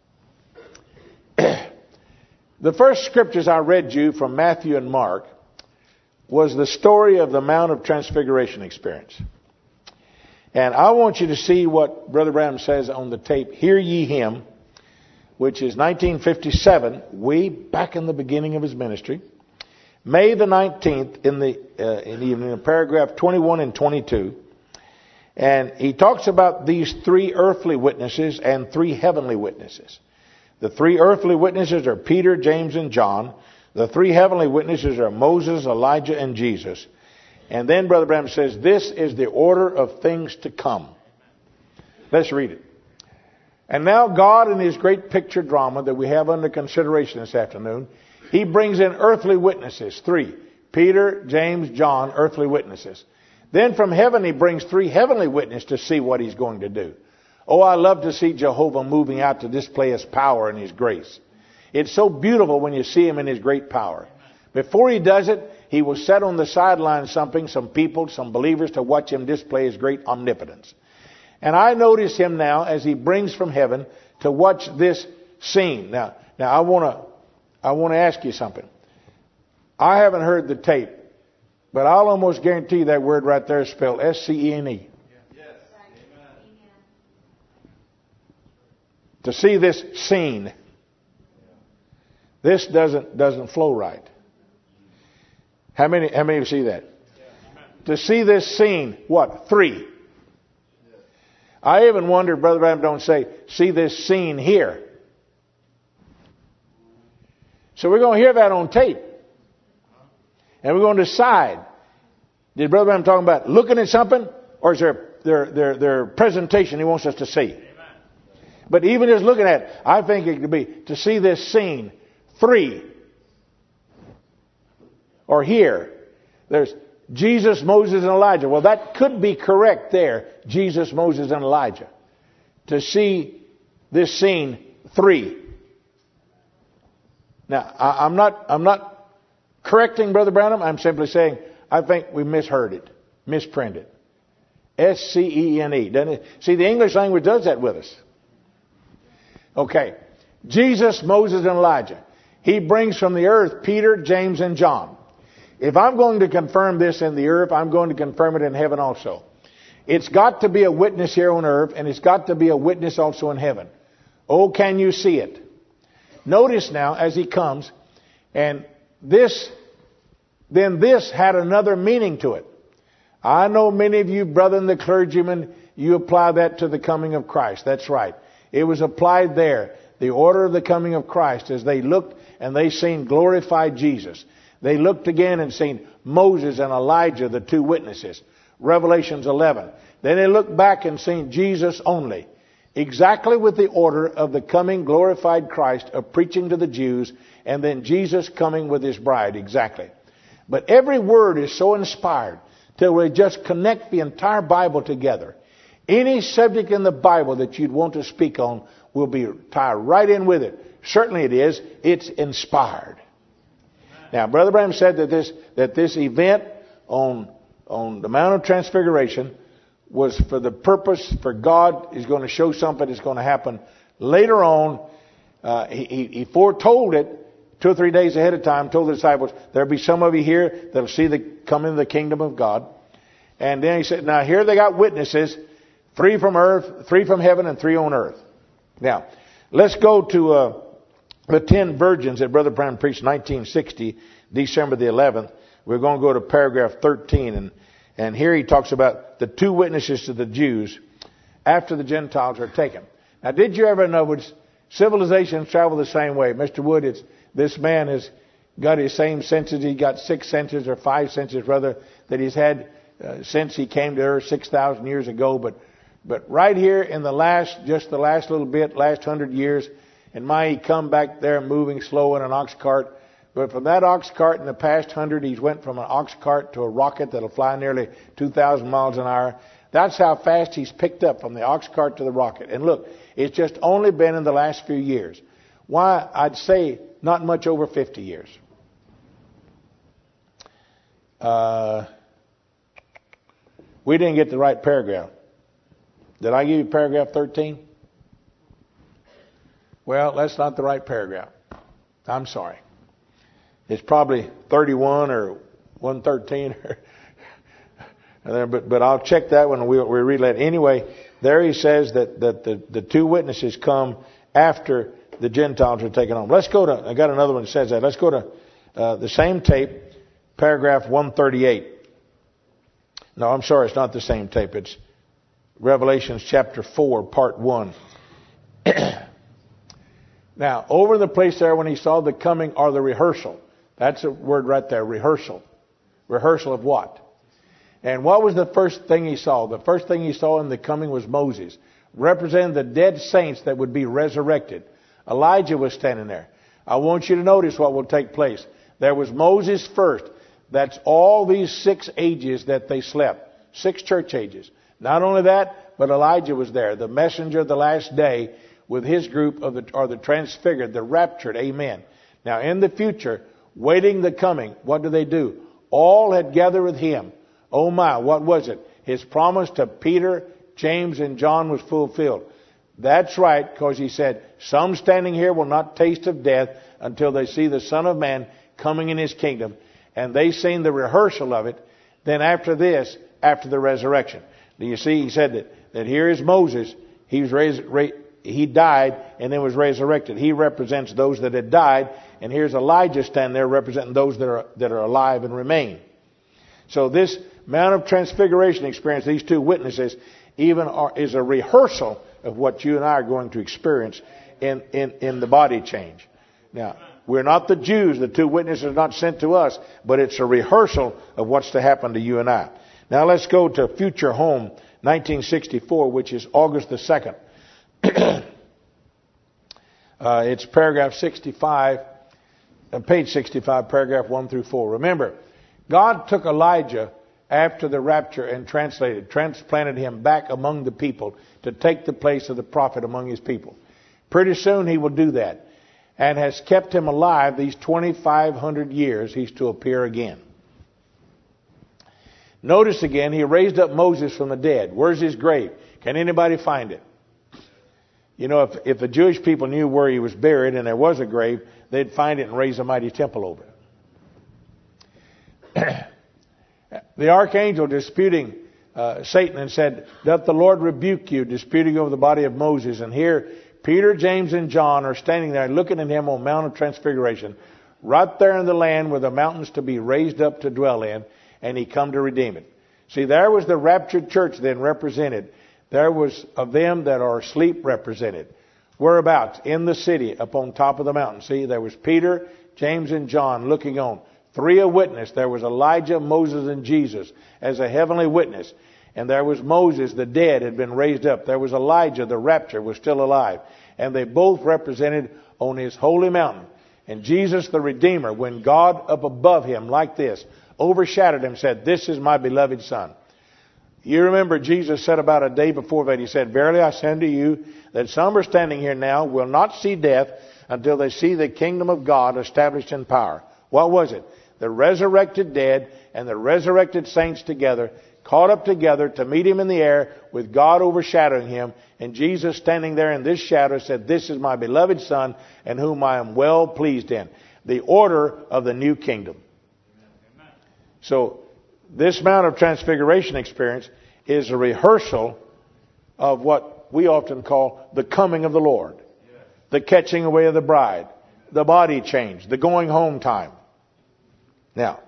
the first scriptures I read you from Matthew and Mark was the story of the Mount of Transfiguration experience. And I want you to see what Brother Branham says on the tape, Hear Ye Him, which is 1957, way back in the beginning of his ministry. May the 19th, in paragraph 21 and 22. And he talks about these 3 earthly witnesses and 3 heavenly witnesses. The 3 earthly witnesses are Peter, James, and John. The 3 heavenly witnesses are Moses, Elijah, and Jesus. And then Brother Branham says, this is the order of things to come. Let's read it. And now God, in His great picture drama that we have under consideration this afternoon, He brings in earthly witnesses, 3. Peter, James, John, earthly witnesses. Then from heaven He brings 3 heavenly witnesses to see what He's going to do. Oh, I love to see Jehovah moving out to display His power and His grace. It's so beautiful when you see Him in His great power. Before He does it, He will set on the sidelines some people, some believers to watch Him display His great omnipotence. And I notice Him now as He brings from heaven to watch this scene. Now I want to ask you something. I haven't heard the tape, but I'll almost guarantee that word right there is spelled S-C-E-N-E. Yes. To see this scene, this doesn't flow right. How many of you see that? To see this scene, what? 3. I even wonder, Brother Branham don't say, see this scene here. So we're going to hear that on tape. And we're going to decide. Did Brother Branham talking about looking at something? Or is their presentation he wants us to see? Amen. But even just looking at it, I think it could be to see this scene 3. Or here. There's Jesus, Moses, and Elijah. Well, that could be correct there. Jesus, Moses, and Elijah. To see this scene 3. Now, I'm not correcting Brother Branham. I'm simply saying I think we misheard it, misprinted. S-C-E-N-E. Doesn't it? See, the English language does that with us. Okay. Jesus, Moses, and Elijah. He brings from the earth Peter, James, and John. If I'm going to confirm this in the earth, I'm going to confirm it in heaven also. It's got to be a witness here on earth, and it's got to be a witness also in heaven. Oh, can you see it? Notice now as he comes, and this had another meaning to it. I know many of you, brethren, the clergymen, you apply that to the coming of Christ. That's right. It was applied there. The order of the coming of Christ, as they looked and they seen glorified Jesus. They looked again and seen Moses and Elijah, the 2 witnesses. Revelations 11. Then they looked back and seen Jesus only. Exactly with the order of the coming glorified Christ of preaching to the Jews, and then Jesus coming with His bride. Exactly. But every word is so inspired till we just connect the entire Bible together. Any subject in the Bible that you'd want to speak on will be tied right in with it. Certainly it is. It's inspired. Now, Brother Branham said that this event on the Mount of Transfiguration was for the purpose, for God is going to show something that's going to happen later on. He foretold it 2 or 3 days ahead of time, told the disciples, there'll be some of you here that'll see the coming of the kingdom of God. And then he said, now here they got witnesses, 3 from earth, 3 from heaven, and 3 on earth. Now, let's go to the 10 virgins that Brother Branham preached 1960, December the 11th. We're going to go to paragraph 13. And here he talks about the 2 witnesses to the Jews after the Gentiles are taken. Now, did you ever know civilizations travel the same way? Mr. Wood, this man has got his same senses. He got 6 senses or 5 senses, rather, that he's had since he came to earth 6,000 years ago. But right here in the last little bit, last 100 years, and he come back there moving slow in an ox cart. But from that ox cart in the past 100, he's went from an ox cart to a rocket that'll fly nearly 2,000 miles an hour. That's how fast he's picked up from the ox cart to the rocket. And look, it's just only been in the last few years. Why? I'd say not much over 50 years. We didn't get the right paragraph. Did I give you paragraph 13? Well, that's not the right paragraph. I'm sorry. It's probably 31 or 113. But I'll check that when we read that. Anyway, there he says that the 2 witnesses come after the Gentiles are taken home. I got another one that says that. Let's go to the same tape, paragraph 138. No, I'm sorry, it's not the same tape. It's Revelation chapter 4, part 1. Now, over in the place there when he saw the coming or the rehearsal. That's a word right there, rehearsal. Rehearsal of what? And what was the first thing he saw? The first thing he saw in the coming was Moses, representing the dead saints that would be resurrected. Elijah was standing there. I want you to notice what will take place. There was Moses first. That's all these 6 ages that they slept. 6 church ages. Not only that, but Elijah was there, the messenger of the last day, with his group of the transfigured, the raptured. Amen. Now in the future, waiting the coming, what do? All had gathered with him. Oh my, what was it? His promise to Peter, James, and John was fulfilled. That's right, because he said, some standing here will not taste of death until they see the Son of Man coming in his kingdom. And they seen the rehearsal of it. Then after this, after the resurrection. Do you see? He said that here is Moses. He was he died and then was resurrected. He represents those that had died. And here's Elijah standing there representing those that are alive and remain. So this Mount of Transfiguration experience, these 2 witnesses, is a rehearsal of what you and I are going to experience in the body change. Now, we're not the Jews. The 2 witnesses are not sent to us, but it's a rehearsal of what's to happen to you and I. Now let's go to Future Home, 1964, which is August the 2nd. It's paragraph 65, page 65, paragraph 1 through 4. Remember, God took Elijah after the rapture and transplanted him back among the people to take the place of the prophet among his people. Pretty soon he will do that, and has kept him alive these 2,500 years. He's to appear again. Notice again, he raised up Moses from the dead. Where's his grave? Can anybody find it? You know, if the Jewish people knew where he was buried and there was a grave, they'd find it and raise a mighty temple over it. The archangel disputing Satan and said, "Doth the Lord rebuke you?" disputing over the body of Moses. And here, Peter, James, and John are standing there looking at him on Mount of Transfiguration, right there in the land where the mountains to be raised up to dwell in, and he come to redeem it. See, there was the raptured church then represented. There was of them that are asleep represented. Whereabouts? In the city, up on top of the mountain. See, there was Peter, James, and John looking on. 3 a witness. There was Elijah, Moses, and Jesus as a heavenly witness. And there was Moses, the dead, had been raised up. There was Elijah, the rapture, was still alive. And they both represented on his holy mountain. And Jesus, the Redeemer, when God up above him like this, overshadowed him, said, "This is my beloved Son." You remember Jesus said about a day before that, he said, "Verily I say unto you, that some are standing here now will not see death until they see the kingdom of God established in power." What was it? The resurrected dead and the resurrected saints together, caught up together to meet him in the air with God overshadowing him. And Jesus standing there in this shadow said, "This is my beloved Son in whom I am well pleased in." The order of the new kingdom. So this Mount of Transfiguration experience is a rehearsal of what we often call the coming of the Lord. The catching away of the bride. The body change. The going home time. Now,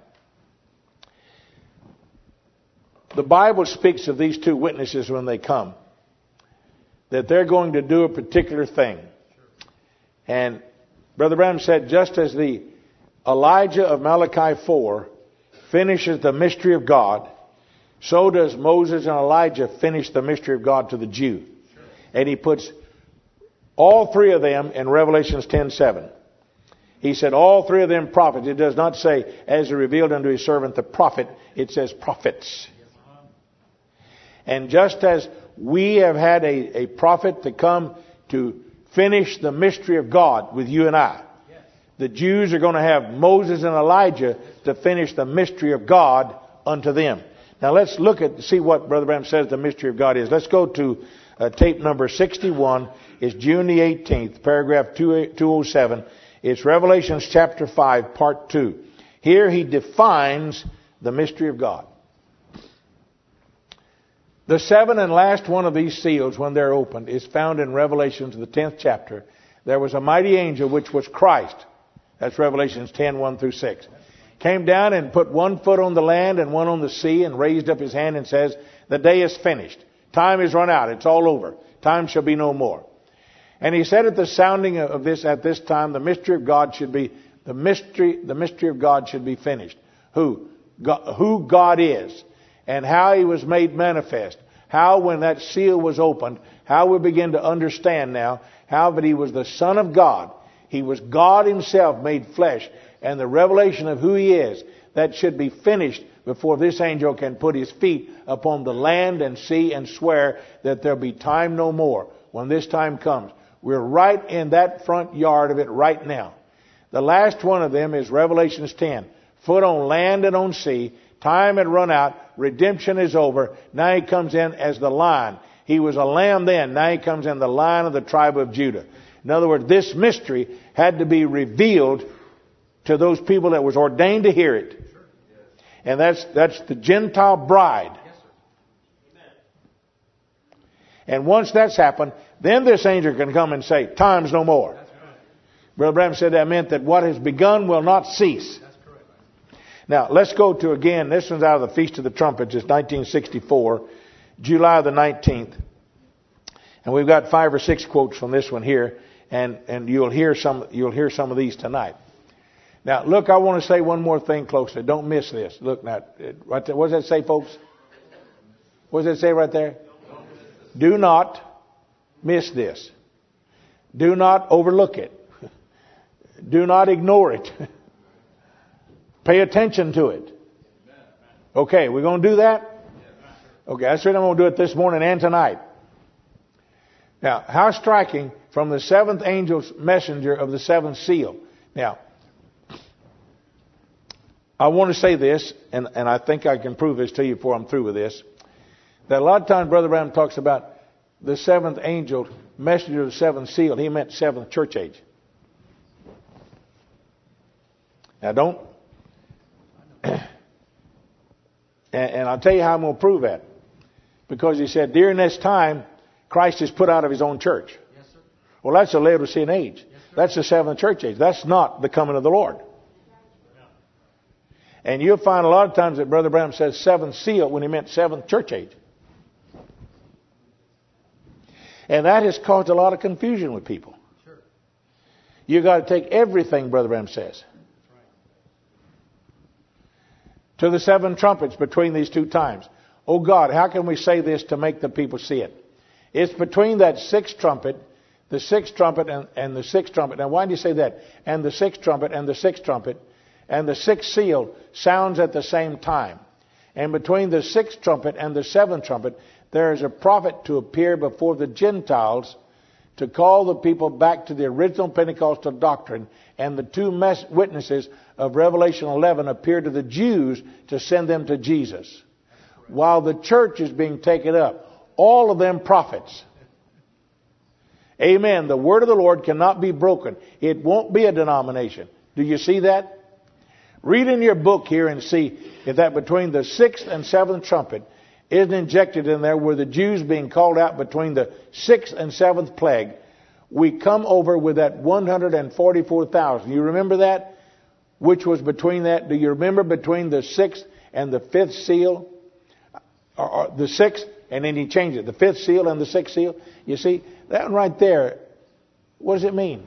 the Bible speaks of these 2 witnesses when they come, that they're going to do a particular thing. And Brother Branham said, just as the Elijah of Malachi 4 finishes the mystery of God, so does Moses and Elijah finish the mystery of God to the Jew. And he puts all 3 of them in Revelations 10:7. He said all 3 of them prophets. It does not say, as he revealed unto his servant the prophet. It says prophets. And just as we have had a prophet to come to finish the mystery of God with you and I, the Jews are going to have Moses and Elijah to finish the mystery of God unto them. Now let's see what Brother Branham says the mystery of God is. Let's go to tape number 61. It's June the 18th, paragraph 207. It's Revelations chapter 5, part 2. Here he defines the mystery of God. The 7th and last one of these seals, when they're opened, is found in Revelations, the 10th chapter. There was a mighty angel, which was Christ. That's Revelations 10, 1 through 6. Came down and put one foot on the land and one on the sea, and raised up his hand and says, "The day is finished." Time is run out. It's all over. Time shall be no more. And he said at the sounding of this, at this time, the mystery of God should be, the mystery of God should be finished. Who God is, and how He was made manifest. How when that seal was opened, how we begin to understand now, how that He was the Son of God. He was God Himself made flesh, and the revelation of who He is, that should be finished before this angel can put his feet upon the land and sea and swear that there'll be time no more when this time comes. We're right in that front yard of it right now. The last one of them is Revelations 10. Foot on land and on sea. Time had run out. Redemption is over. Now He comes in as the Lion. He was a lamb then. Now He comes in the Lion of the tribe of Judah. In other words, this mystery had to be revealed to those people that was ordained to hear it. And that's the Gentile bride. And once that's happened, then this angel can come and say, time's no more. Brother Branham said that meant that what has begun will not cease. Now, let's go to again, this one's out of the Feast of the Trumpets. It's 1964, July the 19th. And we've got 5 or 6 quotes from this one here. And you'll hear some of these tonight. Now, look, I want to say one more thing closely. Don't miss this. Look now, right there. What does that say, folks? What does it say right there? Do not miss this. Do not overlook it. Do not ignore it. Pay attention to it. Okay, we're going to do that? Okay, that's what I'm going to do it this morning and tonight. Now, how striking from the 7th angel's messenger of the 7th seal. Now, I want to say this, and I think I can prove this to you before I'm through with this, that a lot of times Brother Branham talks about the 7th angel, messenger of the 7th seal. He meant 7th church age. Now don't, and I'll tell you how I'm going to prove that. Because he said, during this time, Christ is put out of His own church. Yes, sir. Well, that's the Laodicean age. Yes, that's the 7th church age. That's not the coming of the Lord. And you'll find a lot of times that Brother Branham says 7th seal when he meant 7th church age. And that has caused a lot of confusion with people. Sure. You've got to take everything Brother Branham says. To the 7 trumpets between these 2 times. Oh God, how can we say this to make the people see it? It's between that 6th trumpet, the 6th trumpet and the 6th trumpet. Now why do you say that? And the 6th trumpet and the 6th trumpet and the 6th seal sounds at the same time. And between the 6th trumpet and the 7th trumpet, there is a prophet to appear before the Gentiles to call the people back to the original Pentecostal doctrine. And the 2 witnesses of Revelation 11 appear to the Jews to send them to Jesus. While the church is being taken up. All of them prophets. Amen. The word of the Lord cannot be broken. It won't be a denomination. Do you see that? Read in your book here and see if that between the 6th and 7th trumpet isn't injected in there where the Jews being called out between the 6th and 7th plague. We come over with that 144,000. You remember that? Which was between that? Do you remember between the 6th and the 5th seal? Or the 6th, and then he changed it. The 5th seal and the 6th seal. You see, that one right there, what does it mean?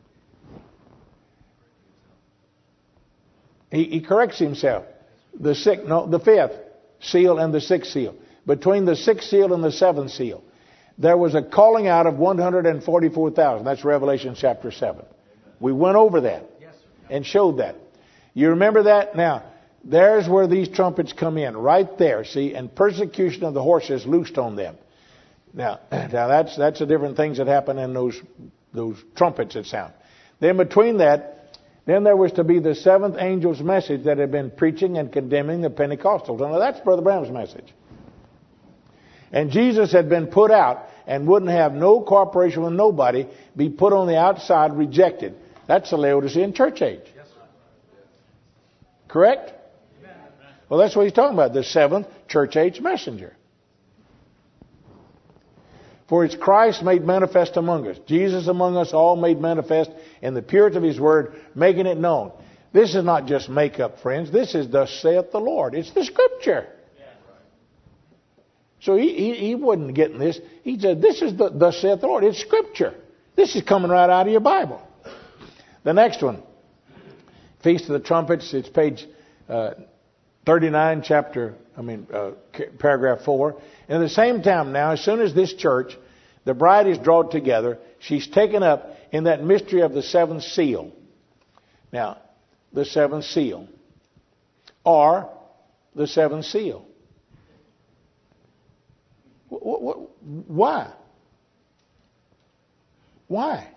He corrects himself. The 5th seal and the 6th seal. Between the 6th seal and the 7th seal, there was a calling out of 144,000. That's Revelation chapter 7. We went over that and showed that. You remember that? Now, there's where these trumpets come in. Right there, see? And persecution of the horses loosed on them. Now that's the different things that happen in those trumpets that sound. Then between that, then there was to be the 7th angel's message that had been preaching and condemning the Pentecostals. Now that's Brother Branham's message. And Jesus had been put out and wouldn't have no cooperation with nobody, be put on the outside, rejected. That's the Laodicean church age. Correct? Well, that's what he's talking about, the 7th church age messenger. For it's Christ made manifest among us. Jesus among us all made manifest in the purity of His word, making it known. This is not just make-up, friends. This is thus saith the Lord. It's the Scripture. So he wasn't getting this. He said, this is thus saith the Lord. It's Scripture. This is coming right out of your Bible. The next one, Feast of the Trumpets. It's page 39, paragraph 4. And at the same time now, as soon as this church, the bride is drawn together, she's taken up in that mystery of the seventh seal. Now, the seventh seal. Or the seventh seal. Why? Why?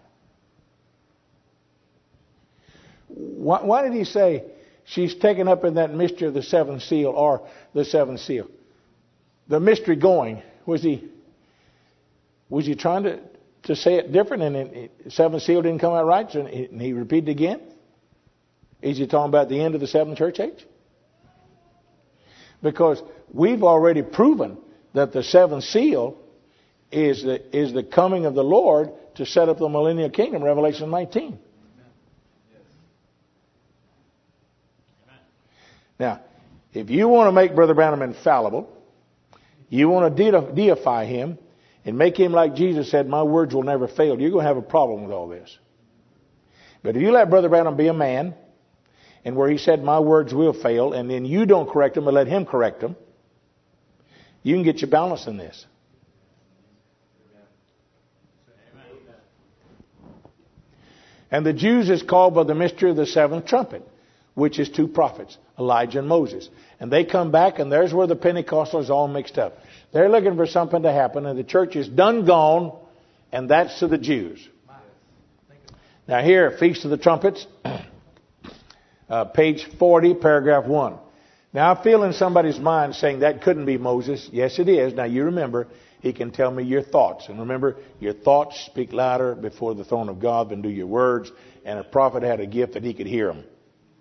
Why did he say she's taken up in that mystery of the seventh seal or the seventh seal? The mystery going, was he trying to say it different and the seventh seal didn't come out right and he repeated it again? Is he talking about the end of the seventh church age? Because we've already proven that the seventh seal is the coming of the Lord to set up the millennial kingdom, Revelation 19. Now, if you want to make Brother Branham infallible, you want to deify him and make him like Jesus said, my words will never fail, you're going to have a problem with all this. But if you let Brother Branham be a man, and where he said, my words will fail, and then you don't correct them and let him correct them, you can get your balance in this. And the Jews is called by the mystery of the seventh trumpet, which is two prophets, Elijah and Moses. And they come back, and there's where the Pentecostals all mixed up. They're looking for something to happen, and the church is done gone, and that's to the Jews. Now here, Feast of the Trumpets, page 40, paragraph 1. Now I feel in somebody's mind saying that couldn't be Moses. Yes, it is. Now you remember, he can tell me your thoughts. And remember, your thoughts speak louder before the throne of God than do your words. And a prophet had a gift that he could hear them.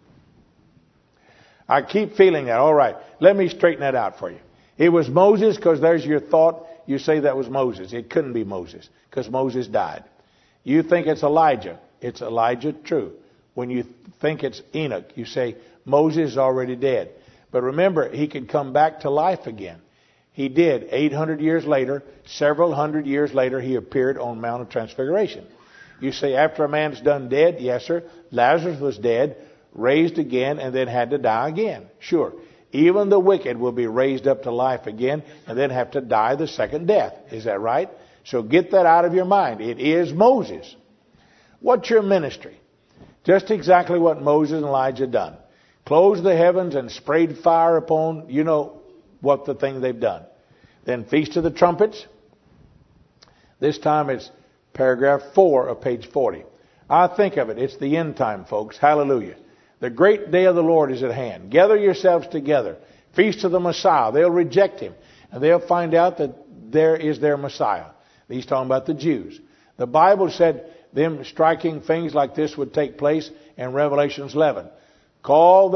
I keep feeling that. All right, let me straighten that out for you. It was Moses because there's your thought. You say that was Moses. It couldn't be Moses because Moses died. You think it's Elijah. It's Elijah, true. When you think it's Enoch, you say Moses is already dead. But remember, he could come back to life again. He did. 800 years later, several hundred years later, he appeared on Mount of Transfiguration. You say, after a man's done dead, yes, sir. Lazarus was dead, raised again, and then had to die again. Sure. Even the wicked will be raised up to life again and then have to die the second death. Is that right? So get that out of your mind. It is Moses. What's your ministry? Just exactly what Moses and Elijah done. Closed the heavens and sprayed fire upon, you know what the thing they've done. Then Feast of the Trumpets. This time it's paragraph 4 of page 40. I think of it. It's the end time, folks. Hallelujah. The great day of the Lord is at hand. Gather yourselves together. Feast of the Messiah. They'll reject him. And they'll find out that there is their Messiah. He's talking about the Jews. The Bible said them striking things like this would take place in Revelation 11. Call.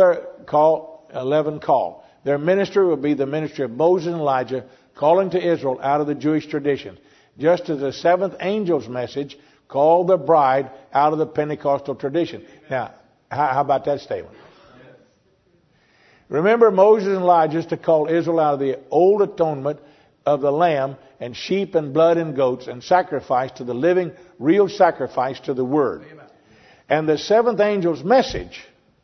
Their ministry will be the ministry of Moses and Elijah calling to Israel out of the Jewish tradition. Just as the seventh angel's message called the bride out of the Pentecostal tradition. Now, how about that statement? Remember Moses and Elijah to call Israel out of the old atonement of the lamb and sheep and blood and goats and sacrifice to the living, real sacrifice to the Word. And the seventh angel's message.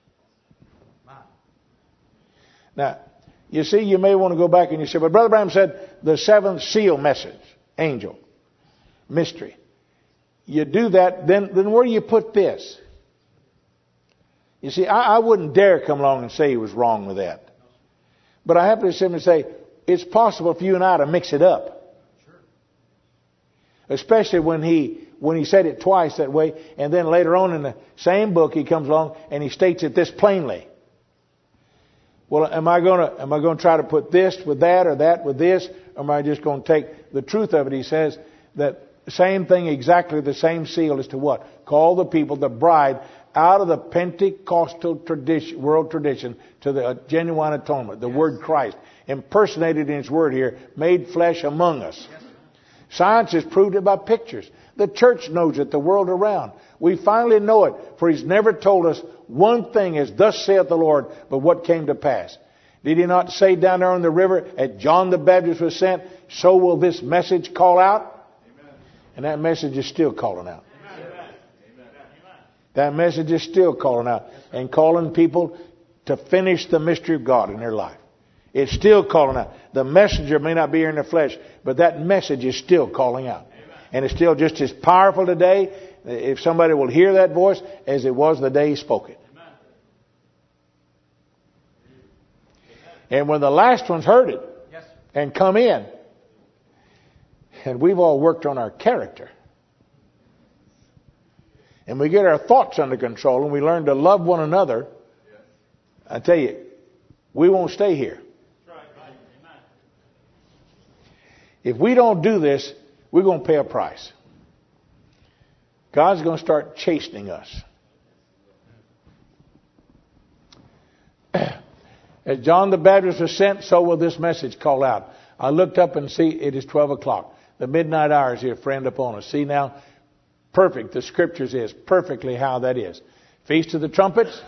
Now, you see, you may want to go back and you say, but Brother Branham said the seventh seal message, angel, mystery. You do that, then where do you put this? You see, I wouldn't dare come along and say he was wrong with that. But I have to simply say, it's possible for you and I to mix it up. Especially when he said it twice that way, and then later on in the same book he comes along and he states it this plainly. Well, am I going to try to put this with that or that with this? Or am I just going to take the truth of it? He says that same thing, exactly the same seal as to what? Call the people, the bride, out of the Pentecostal tradition, world tradition to the genuine atonement, the word Christ, impersonated in his word here, made flesh among us. Science has proved it by pictures. The church knows it, the world around. We finally know it, for he's never told us one thing is thus saith the Lord, but what came to pass. Did he not say down there on the river, as John the Baptist was sent, so will this message call out? Amen. And that message is still calling out. Amen. That message is still calling out and calling people to finish the mystery of God in their life. It's still calling out. The messenger may not be here in the flesh, but that message is still calling out. Amen. And it's still just as powerful today, if somebody will hear that voice, as it was the day he spoke it. Amen. And when the last ones heard it, yes, and come in, and we've all worked on our character, and we get our thoughts under control, and we learn to love one another, I tell you, we won't stay here. If we don't do this, we're going to pay a price. God's going to start chastening us. As John the Baptist was sent, so will this message call out. I looked up and see it is 12 o'clock. The midnight hour is here, friend, upon us. See now, perfect, the scriptures is perfectly how that is. Feast of the Trumpets,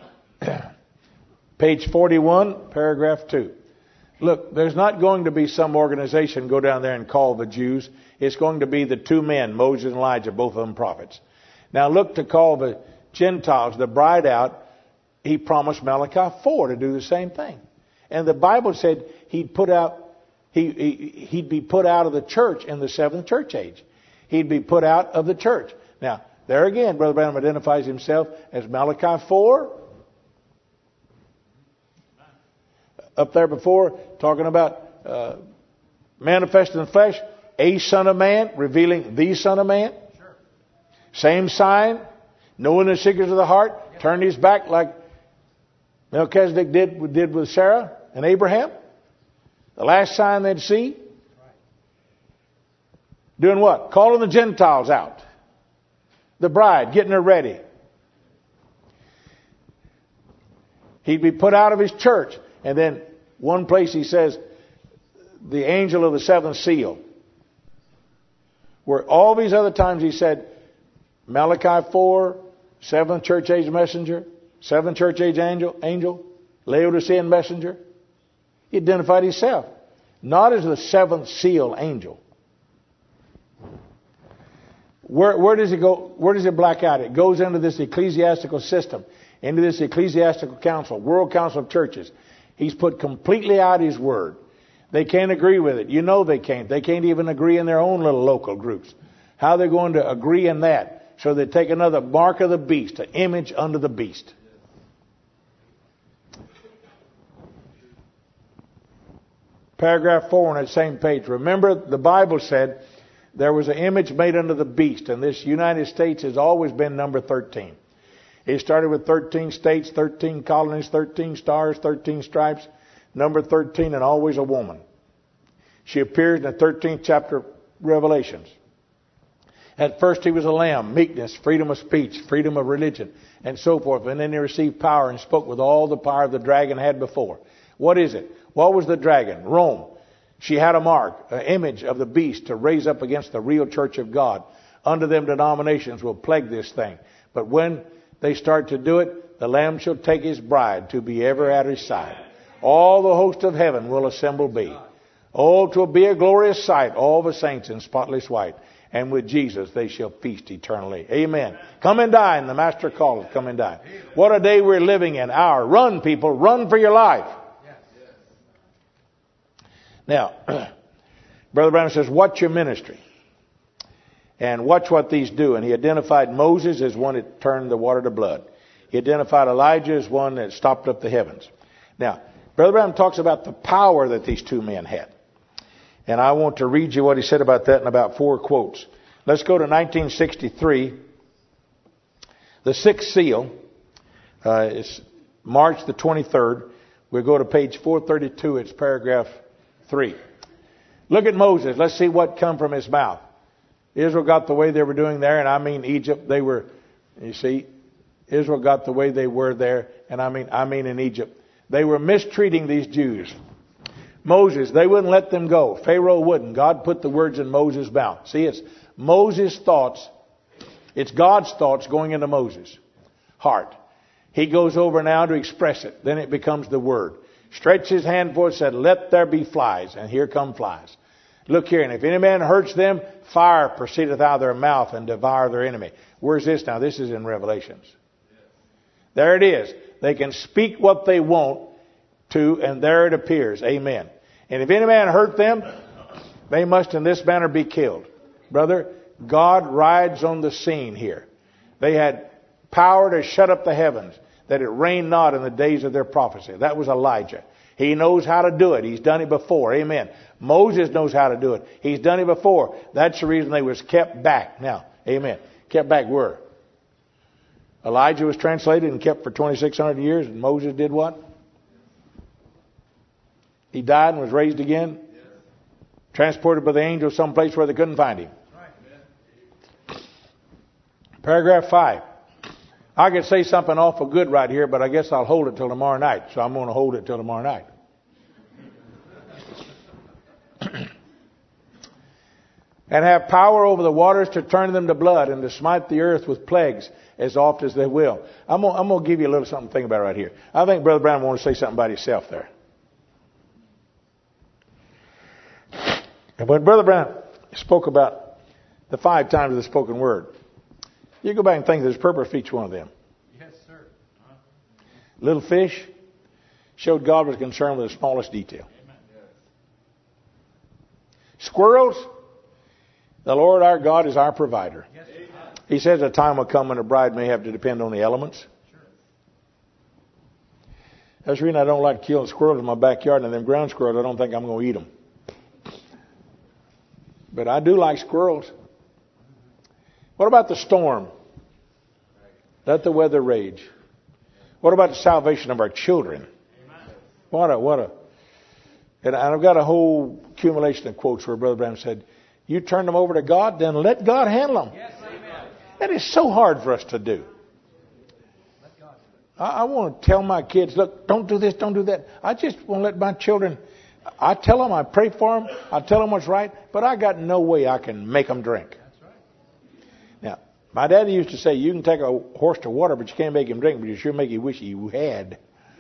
page 41, paragraph 2. Look, there's not going to be some organization go down there and call the Jews. It's going to be the two men, Moses and Elijah, both of them prophets. Now look, to call the Gentiles, the bride out, he promised Malachi 4 to do the same thing. And the Bible said he'd be put out of the church in the seventh church age. He'd be put out of the church. Now, there again, Brother Branham identifies himself as Malachi 4. Up there before, talking about manifest in the flesh, a Son of Man, revealing the Son of Man. Sure. Same sign, knowing the secrets of the heart, yep. Turned his back like Melchizedek did with Sarah and Abraham. The last sign they'd see. Right. Doing what? Calling the Gentiles out. The bride, getting her ready. He'd be put out of his church. And then one place he says, the angel of the seventh seal. Where all these other times he said, Malachi 4, seventh church age messenger, seventh church age angel, Laodicean messenger. He identified himself, not as the seventh seal angel. Where does it go? Where does it black out? It goes into this ecclesiastical system, into this ecclesiastical council, World Council of Churches. He's put completely out his word. They can't agree with it. You know they can't. They can't even agree in their own little local groups. How are they going to agree in that? So they take another mark of the beast, an image under the beast. Paragraph 4 on that same page. Remember, the Bible said there was an image made unto the beast, and this United States has always been number 13. It started with 13 states, 13 colonies, 13 stars, 13 stripes. Number 13, and always a woman. She appears in the 13th chapter of Revelations. At first he was a lamb, meekness, freedom of speech, freedom of religion, and so forth. And then he received power and spoke with all the power the dragon had before. What is it? What was the dragon? Rome. She had a mark, an image of the beast to raise up against the real church of God. Unto them denominations will plague this thing. But when they start to do it, the Lamb shall take his bride to be ever at his side. All the host of heaven will assemble be. Oh, 'twill be a glorious sight, all the saints in spotless white. And with Jesus they shall feast eternally. Amen. Come and dine. The Master calleth. Come and dine. What a day we're living in. Run, people. Run for your life. Now, Brother Branham says, watch your ministry. And watch what these do. And he identified Moses as one that turned the water to blood. He identified Elijah as one that stopped up the heavens. Now, Brother Branham talks about the power that these two men had. And I want to read you what he said about that in about 4 quotes. Let's go to 1963. The sixth seal is March the 23rd. We'll go to page 432. It's paragraph 3. Look at Moses. Let's see what come from his mouth. Israel got the way they were doing there, and I mean Egypt. They were, you see, Israel got the way they were there, and I mean in Egypt. They were mistreating these Jews. Moses, they wouldn't let them go. Pharaoh wouldn't. God put the words in Moses' mouth. See, it's Moses' thoughts. It's God's thoughts going into Moses' heart. He goes over now to express it. Then it becomes the word. Stretched his hand forth and said, let there be flies. And here come flies. Look here, and if any man hurts them, fire proceedeth out of their mouth and devour their enemy. Where's this now? This is in Revelations. There it is. They can speak what they want to, and there it appears. Amen. And if any man hurt them, they must in this manner be killed. Brother, God rides on the scene here. They had power to shut up the heavens, that it rained not in the days of their prophecy. That was Elijah. He knows how to do it. He's done it before. Amen. Moses knows how to do it. He's done it before. That's the reason they was kept back. Now, amen. Kept back where? Elijah was translated and kept for 2,600 years, and Moses did what? He died and was raised again. Transported by the angels someplace where they couldn't find him. Paragraph 5. I could say something awful good right here, but I guess I'll hold it till tomorrow night. So I'm going to hold it till tomorrow night. And have power over the waters to turn them to blood and to smite the earth with plagues as oft as they will. I'm going to give you a little something to think about right here. I think Brother Brown wants to say something about himself there. And when Brother Brown spoke about the 5 times of the spoken word, you go back and think there's purpose for each one of them. Yes, sir. Little fish showed God was concerned with the smallest detail. Amen. Squirrels, the Lord our God is our provider. Yes, He says a time will come when a bride may have to depend on the elements. sure. That's the reason I don't like killing squirrels in my backyard, and them ground squirrels, I don't think I'm going to eat them. But I do like squirrels. What about the storm? Let the weather rage. What about the salvation of our children? What a. And I've got a whole accumulation of quotes where Brother Branham said, you turn them over to God, then let God handle them. Yes, amen. That is so hard for us to do. Let God do it. I want to tell my kids, look, don't do this, don't do that. I just want to let my children, I tell them, I pray for them, I tell them what's right, but I got no way I can make them drink. That's right. Now, my daddy used to say, you can take a horse to water, but you can't make him drink, but you sure make him wish you had.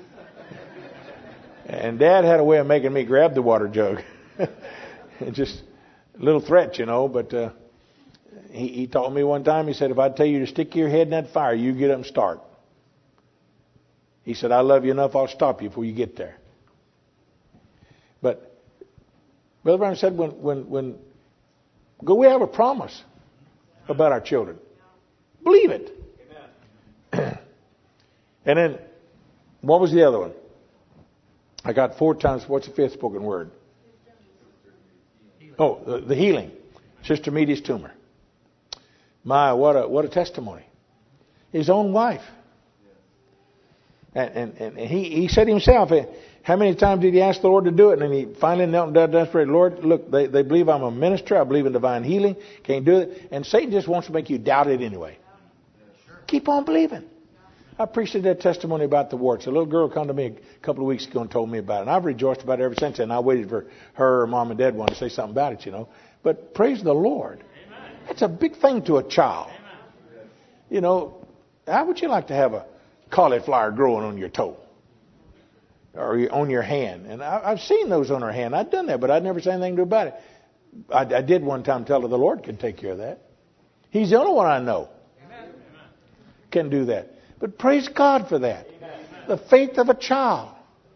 And Dad had a way of making me grab the water jug. Just a little threat, you know, but he taught me one time, he said, if I tell you to stick your head in that fire, you get up and start. He said, I love you enough, I'll stop you before you get there. But Brother Brown said, when we have a promise about our children. Believe it. Amen. And then, what was the other one? I got 4 times. What's the 5th spoken word? Oh, the healing. Sister Meady's tumor. My, what a testimony. His own wife. And he said himself, how many times did he ask the Lord to do it? And then he finally knelt down desperate. Lord, look, they believe I'm a minister. I believe in divine healing. Can't do it. And Satan just wants to make you doubt it anyway. Keep on believing. I appreciate that testimony about the warts. A little girl come to me a couple of weeks ago and told me about it. And I've rejoiced about it ever since then. I waited for her or mom and dad wanted to say something about it, you know. But praise the Lord. Amen. That's a big thing to a child. Amen. You know, how would you like to have a cauliflower growing on your toe? Or on your hand? And I've seen those on her hand. I've done that, but I'd never said anything to do about it. I did one time tell her the Lord can take care of that. He's the only one I know can do that. But praise God for that. Amen. The faith of a child.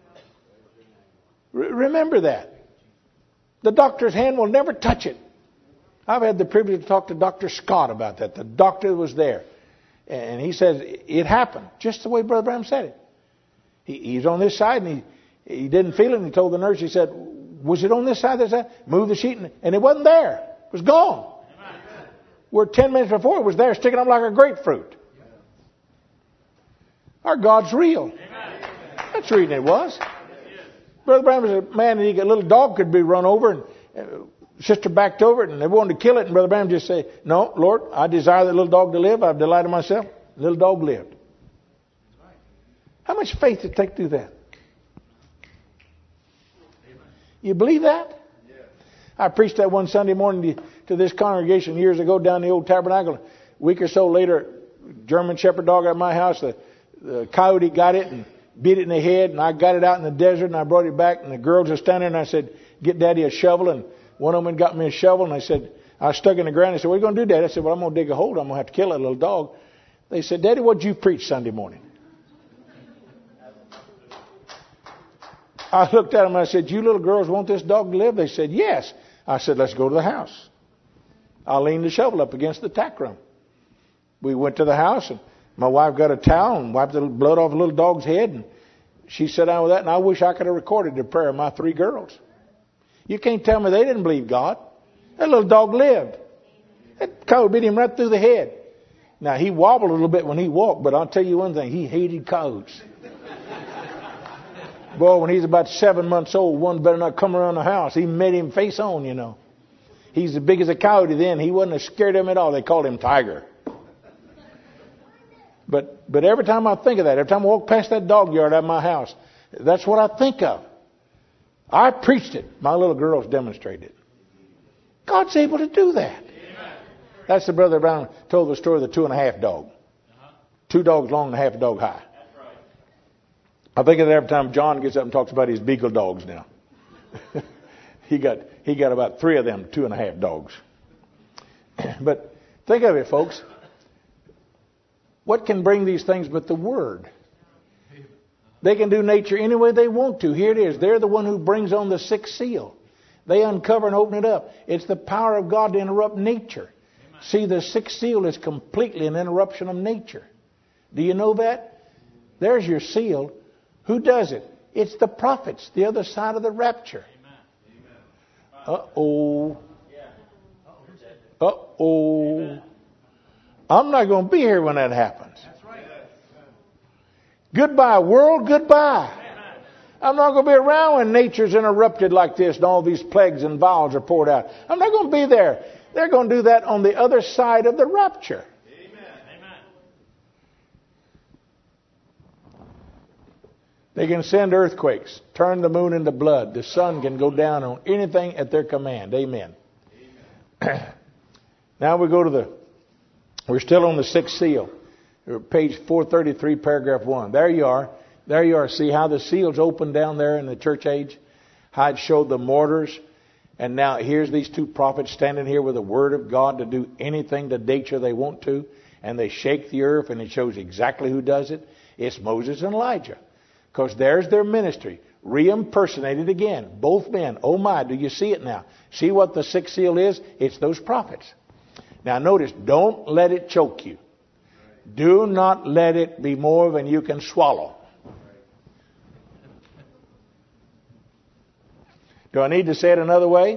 Remember that. The doctor's hand will never touch it. I've had the privilege to talk to Dr. Scott about that. The doctor was there. And he says it happened just the way Brother Branham said it. He's on this side and he didn't feel it. And he told the nurse, he said, was it on this side, that side? Move the sheet. And it wasn't there. It was gone. Amen. Where 10 minutes before it was there sticking up like a grapefruit. Our God's real. Amen. That's the reason it was. Brother Brown was a man that a little dog could be run over and sister backed over it and they wanted to kill it. And Brother Brown just say, no, Lord, I desire that little dog to live. I've delighted myself. The little dog lived. How much faith did it take to do that? You believe that? I preached that one Sunday morning to this congregation years ago down the old tabernacle. A week or so later, German shepherd dog at my house, the coyote got it and beat it in the head, and I got it out in the desert, and I brought it back, and the girls are standing there, and I said, get Daddy a shovel, and one of them got me a shovel, and I said, I stuck in the ground. They said, what are you going to do, Daddy? I said, well, I'm going to dig a hole. I'm going to have to kill that little dog. They said, Daddy, what did you preach Sunday morning? I looked at them and I said, you little girls want this dog to live? They said, yes. I said, let's go to the house. I leaned the shovel up against the tack room. We went to the house, and my wife got a towel and wiped the blood off the little dog's head, and she sat down with that, and I wish I could have recorded the prayer of my 3 girls. You can't tell me they didn't believe God. That little dog lived. That cow beat him right through the head. Now, he wobbled a little bit when he walked, but I'll tell you one thing, he hated cows. Boy, when he's about 7 months old, one better not come around the house. He made him face on, you know. He's as big as a coyote then. He wasn't scared of him at all. They called him Tiger. But every time I think of that, every time I walk past that dog yard at my house, that's what I think of. I preached it. My little girls demonstrated it. God's able to do that. That's the Brother Brown told the story of the 2.5 dog. 2 dogs long and a half a dog high. I think of it every time John gets up and talks about his beagle dogs now. He got about 3 of them 2.5 dogs. But think of it, folks. What can bring these things but the Word? They can do nature any way they want to. Here it is. They're the one who brings on the 6th seal. They uncover and open it up. It's the power of God to interrupt nature. See, the 6th seal is completely an interruption of nature. Do you know that? There's your seal. Who does it? It's the prophets, the other side of the rapture. Uh-oh. Uh-oh. I'm not going to be here when that happens. Goodbye, world. Goodbye. I'm not going to be around when nature's interrupted like this and all these plagues and vials are poured out. I'm not going to be there. They're going to do that on the other side of the rapture. They can send earthquakes, turn the moon into blood. The sun can go down on anything at their command. Amen. Now we go to we're still on the 6th seal. Page 433, paragraph 1. There you are. There you are. See how the seals opened down there in the church age? How it showed the mortars. And now here's these 2 prophets standing here with the Word of God to do anything to nature they want to. And they shake the earth, and it shows exactly who does it. It's Moses and Elijah. Because there's their ministry. Re-impersonated again. Both men. Oh my, do you see it now? See what the 6th seal is? It's those prophets. Now notice, don't let it choke you. Do not let it be more than you can swallow. Do I need to say it another way?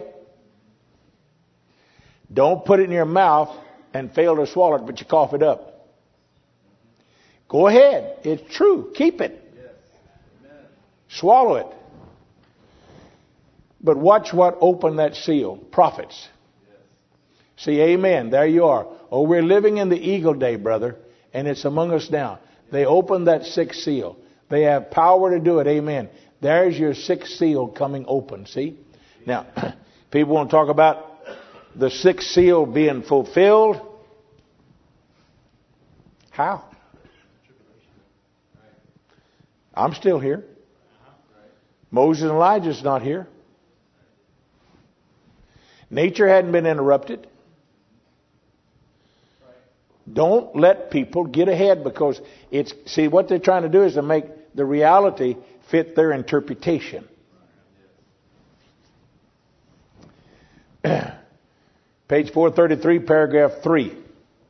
Don't put it in your mouth and fail to swallow it, but you cough it up. Go ahead. It's true. Keep it. Swallow it. But watch what opened that seal. Prophets. See, amen. There you are. Oh, we're living in the eagle day, brother. And it's among us now. They opened that 6th seal. They have power to do it. Amen. There's your 6th seal coming open. See? Now, people want to talk about the 6th seal being fulfilled. How? I'm still here. Moses and Elijah's not here. Nature hadn't been interrupted. Don't let people get ahead, because see, what they're trying to do is to make the reality fit their interpretation. Page 433, paragraph 3.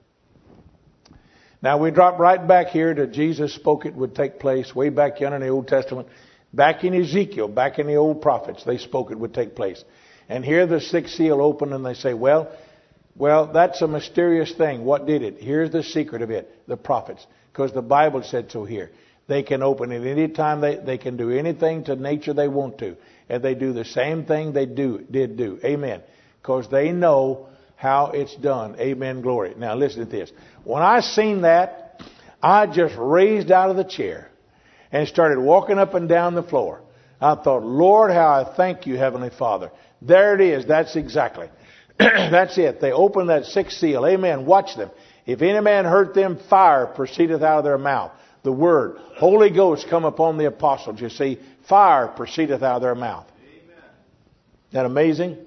Now we drop right back here to Jesus spoke it would take place way back yonder in the Old Testament. Back in Ezekiel, back in the old prophets, they spoke it would take place. And here the 6th seal opened, and they say, well, that's a mysterious thing. What did it? Here's the secret of it. The prophets. Because the Bible said so here. They can open it any time. They can do anything to nature they want to. And they do the same thing they did do. Amen. Because they know how it's done. Amen. Glory. Now listen to this. When I seen that, I just raised out of the chair and started walking up and down the floor. I thought, Lord, how I thank you, Heavenly Father. There it is. That's exactly. That's it. They opened that 6th seal. Amen. Watch them. If any man hurt them, fire proceedeth out of their mouth. the word. Holy Ghost come upon the apostles. You see, fire proceedeth out of their mouth. Isn't that amazing?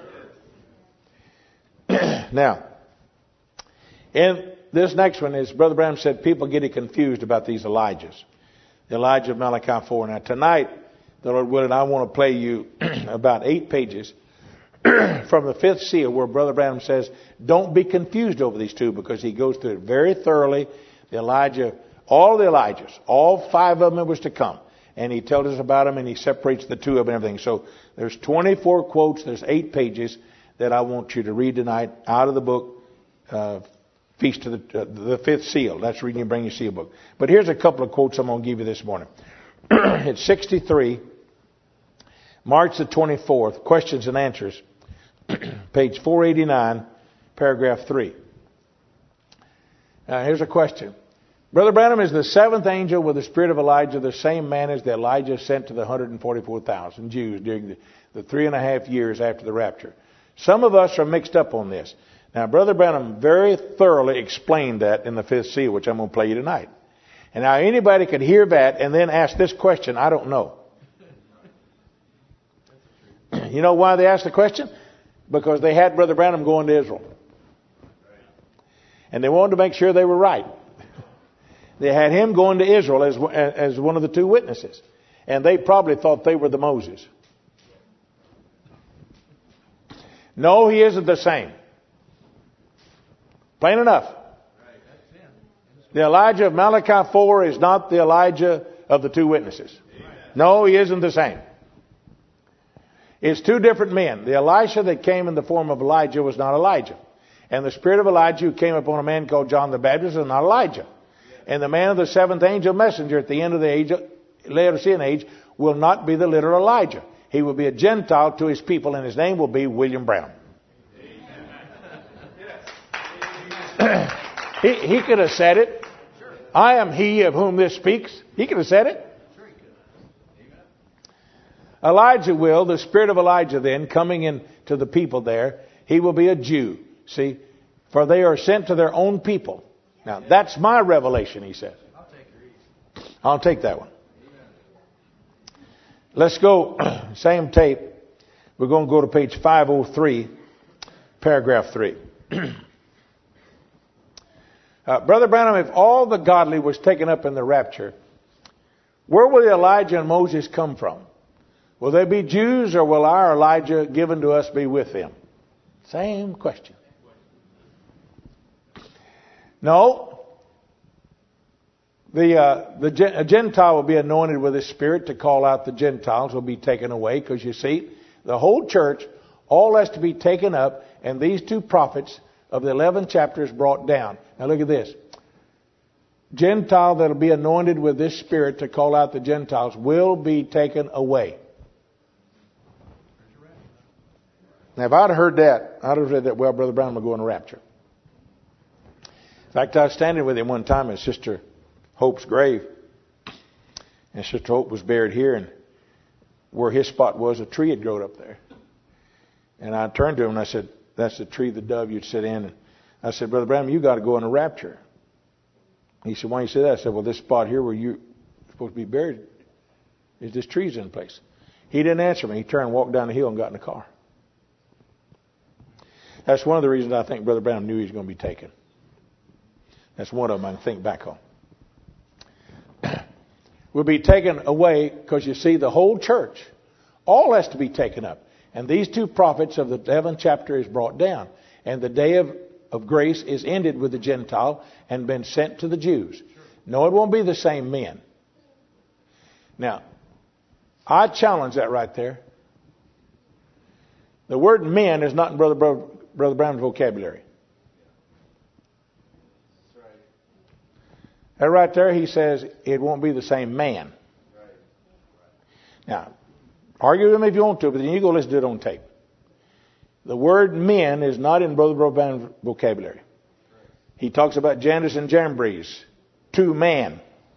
Now, and this next one is, Brother Branham said, people get confused about these Elijahs. The Elijah of Malachi 4. Now tonight, the Lord willing, I want to play you about 8 pages from the 5th seal where Brother Branham says, don't be confused over these two, because he goes through it very thoroughly. The Elijah, all the Elijahs, all 5 of them was to come. And he tells us about them, and he separates the 2 of them and everything. So there's 24 quotes, there's 8 pages that I want you to read tonight out of the book, Feast of the 5th seal. That's reading and bring your seal book. But here's a couple of quotes I'm going to give you this morning. It's 63, March the 24th, questions and answers, page 489, paragraph 3. Here's a question. Brother Branham, is the 7th angel with the spirit of Elijah the same man as the Elijah sent to the 144,000 Jews during the 3.5 years after the rapture? Some of us are mixed up on this. Now, Brother Branham very thoroughly explained that in the 5th seal, which I'm going to play you tonight. And now anybody could hear that and then ask this question, I don't know. You know why they asked the question? Because they had Brother Branham going to Israel. And they wanted to make sure they were right. They had him going to Israel as one of the 2 witnesses. And they probably thought they were the Moses. No, he isn't the same. Plain enough. The Elijah of Malachi 4 is not the Elijah of the 2 witnesses. No, he isn't the same. It's 2 different men. The Elisha that came in the form of Elijah was not Elijah. And the spirit of Elijah who came upon a man called John the Baptist is not Elijah. And the man of the 7th angel messenger at the end of the age, Laodicean age, will not be the literal Elijah. He will be a Gentile to his people, and his name will be William Brown. He could have said it. I am he of whom this speaks. He could have said it. Elijah will, the spirit of Elijah then, coming into the people there, he will be a Jew. See, for they are sent to their own people. Now, that's my revelation, he says. I'll take that one. Let's go, same tape. We're going to go to page 503, paragraph 3. Brother Branham, if all the godly was taken up in the rapture, where will Elijah and Moses come from? Will they be Jews, or will our Elijah given to us be with them? Same question. No. A Gentile will be anointed with His Spirit to call out the Gentiles, will be taken away, because you see, the whole church, all has to be taken up, and these 2 prophets of the 11th chapter is brought down. Now look at this. Gentile that will be anointed with this Spirit to call out the Gentiles will be taken away. Now, if I'd have heard that, I'd have said that, well, Brother Brown will go in a rapture. In fact, I was standing with him one time at Sister Hope's grave. And Sister Hope was buried here, and where his spot was, a tree had grown up there. And I turned to him and I said, that's the tree the dove you'd sit in. And I said, Brother Branham, you got to go in a rapture. He said, why do you say that? I said, well, this spot here where you're supposed to be buried, is this tree's in place. He didn't answer me. He turned and walked down the hill and got in the car. That's one of the reasons I think Brother Branham knew he was going to be taken. That's one of them I can think back on. Will be taken away because you see the whole church, all has to be taken up. And these 2 prophets of the 11th chapter is brought down. And the day of grace is ended with the Gentile and been sent to the Jews. No, it won't be the same men. Now, I challenge that right there. The word men is not in Brother Brown's vocabulary. That right there, he says it won't be the same man. Now, argue with him if you want to, but then you go listen to it on tape. The word men is not in Brother Brown's vocabulary. He talks about Jannes and Jambres, 2 men.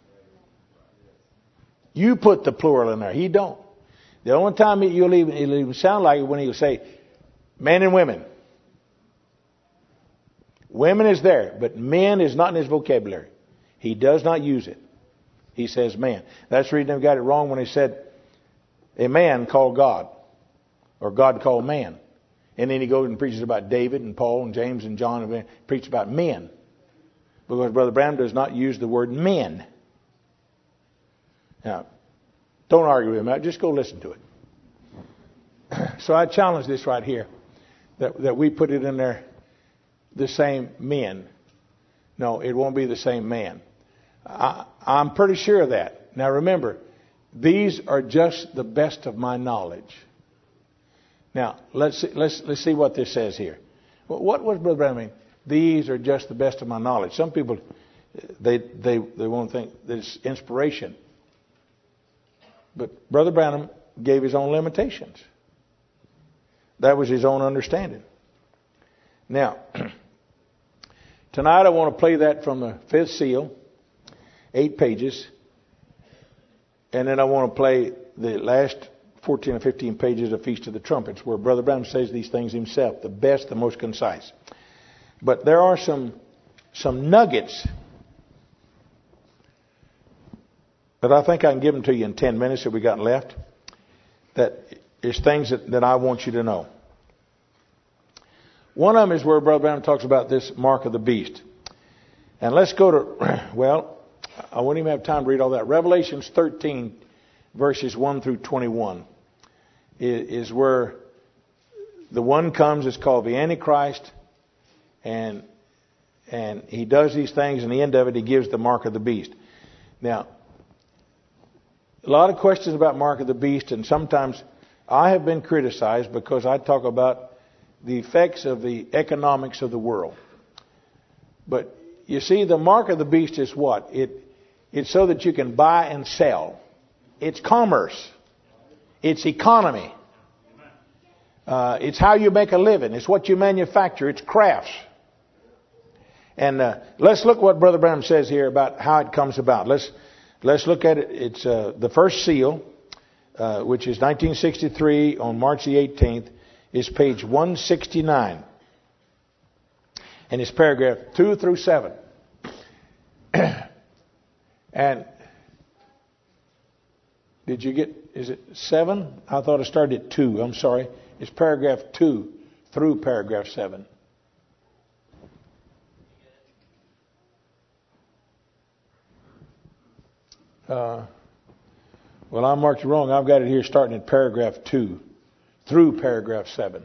You put the plural in there. He don't. The only time it'll even sound like it when he'll say men and women. Women is there, but men is not in his vocabulary. He does not use it. He says man. That's the reason they got it wrong when he said a man called God, or God called man. And then he goes and preaches about David and Paul and James and John and preaches about men. Because Brother Branham does not use the word men. Now, don't argue with him. Just go listen to it. So I challenge this right here. That we put it in there, the same men. No, it won't be the same man. I'm pretty sure of that. Now remember, these are just the best of my knowledge. Now, let's see what this says here. What does Brother Branham mean? These are just the best of my knowledge. Some people, they won't think that it's inspiration. But Brother Branham gave his own limitations. That was his own understanding. Now, tonight I want to play that from the fifth seal, 8 pages. And then I want to play the last 14 or 15 pages of Feast of the Trumpets, where Brother Branham says these things himself, the best, the most concise. But there are some nuggets that I think I can give them to you in 10 minutes that we got left. That is things that I want you to know. One of them is where Brother Branham talks about this mark of the beast. And let's go to, well, I wouldn't even have time to read all that. Revelations 13, verses 1 through 21 is where the one comes. It's called the Antichrist. And he does these things. And the end of it, he gives the mark of the beast. Now, a lot of questions about mark of the beast. And sometimes I have been criticized because I talk about the effects of the economics of the world. But you see, the mark of the beast is what? It's so that you can buy and sell. It's commerce. It's economy. It's how you make a living. It's what you manufacture. It's crafts. And let's look what Brother Branham says here about how it comes about. Let's look at it. It's the first seal, which is 1963 on March the 18th, is page 169. And it's paragraph 2 through 7. And did you get, is it 7? I thought it started at 2. I'm sorry. It's paragraph 2 through paragraph 7. Well, I marked it wrong. I've got it here starting at paragraph 2 through paragraph 7.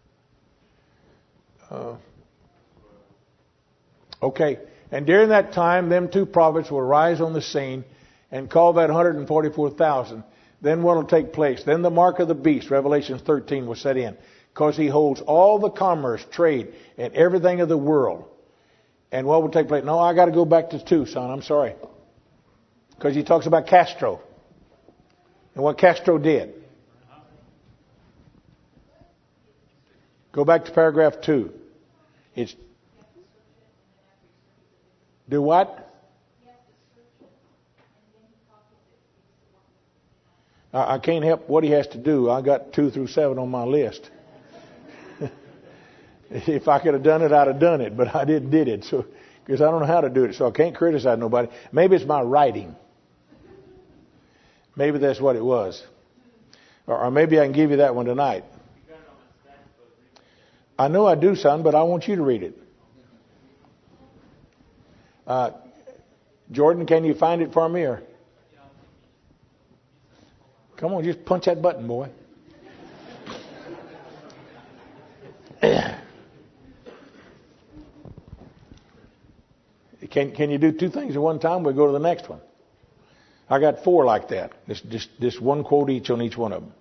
Okay. And during that time, them two prophets will rise on the scene and call that 144,000. Then what will take place? Then the mark of the beast, Revelation 13, will set in. Because he holds all the commerce, trade, and everything of the world. And what will take place? No, I got to go back to 2, son. I'm sorry. Because he talks about Castro. And what Castro did. Go back to paragraph 2. It's do what? I can't help what he has to do. I got 2 through 7 on my list. If I could have done it, I'd have done it. But I didn't did it. So, because I don't know how to do it. So I can't criticize nobody. Maybe it's my writing. Maybe that's what it was. Or maybe I can give you that one tonight. I know I do, son, but I want you to read it. Jordan, can you find it for me? Or come on, just punch that button, boy. Can you do 2 things at one time? We'll go to the next one. I got 4 like that. Just 1 quote each on each one of them.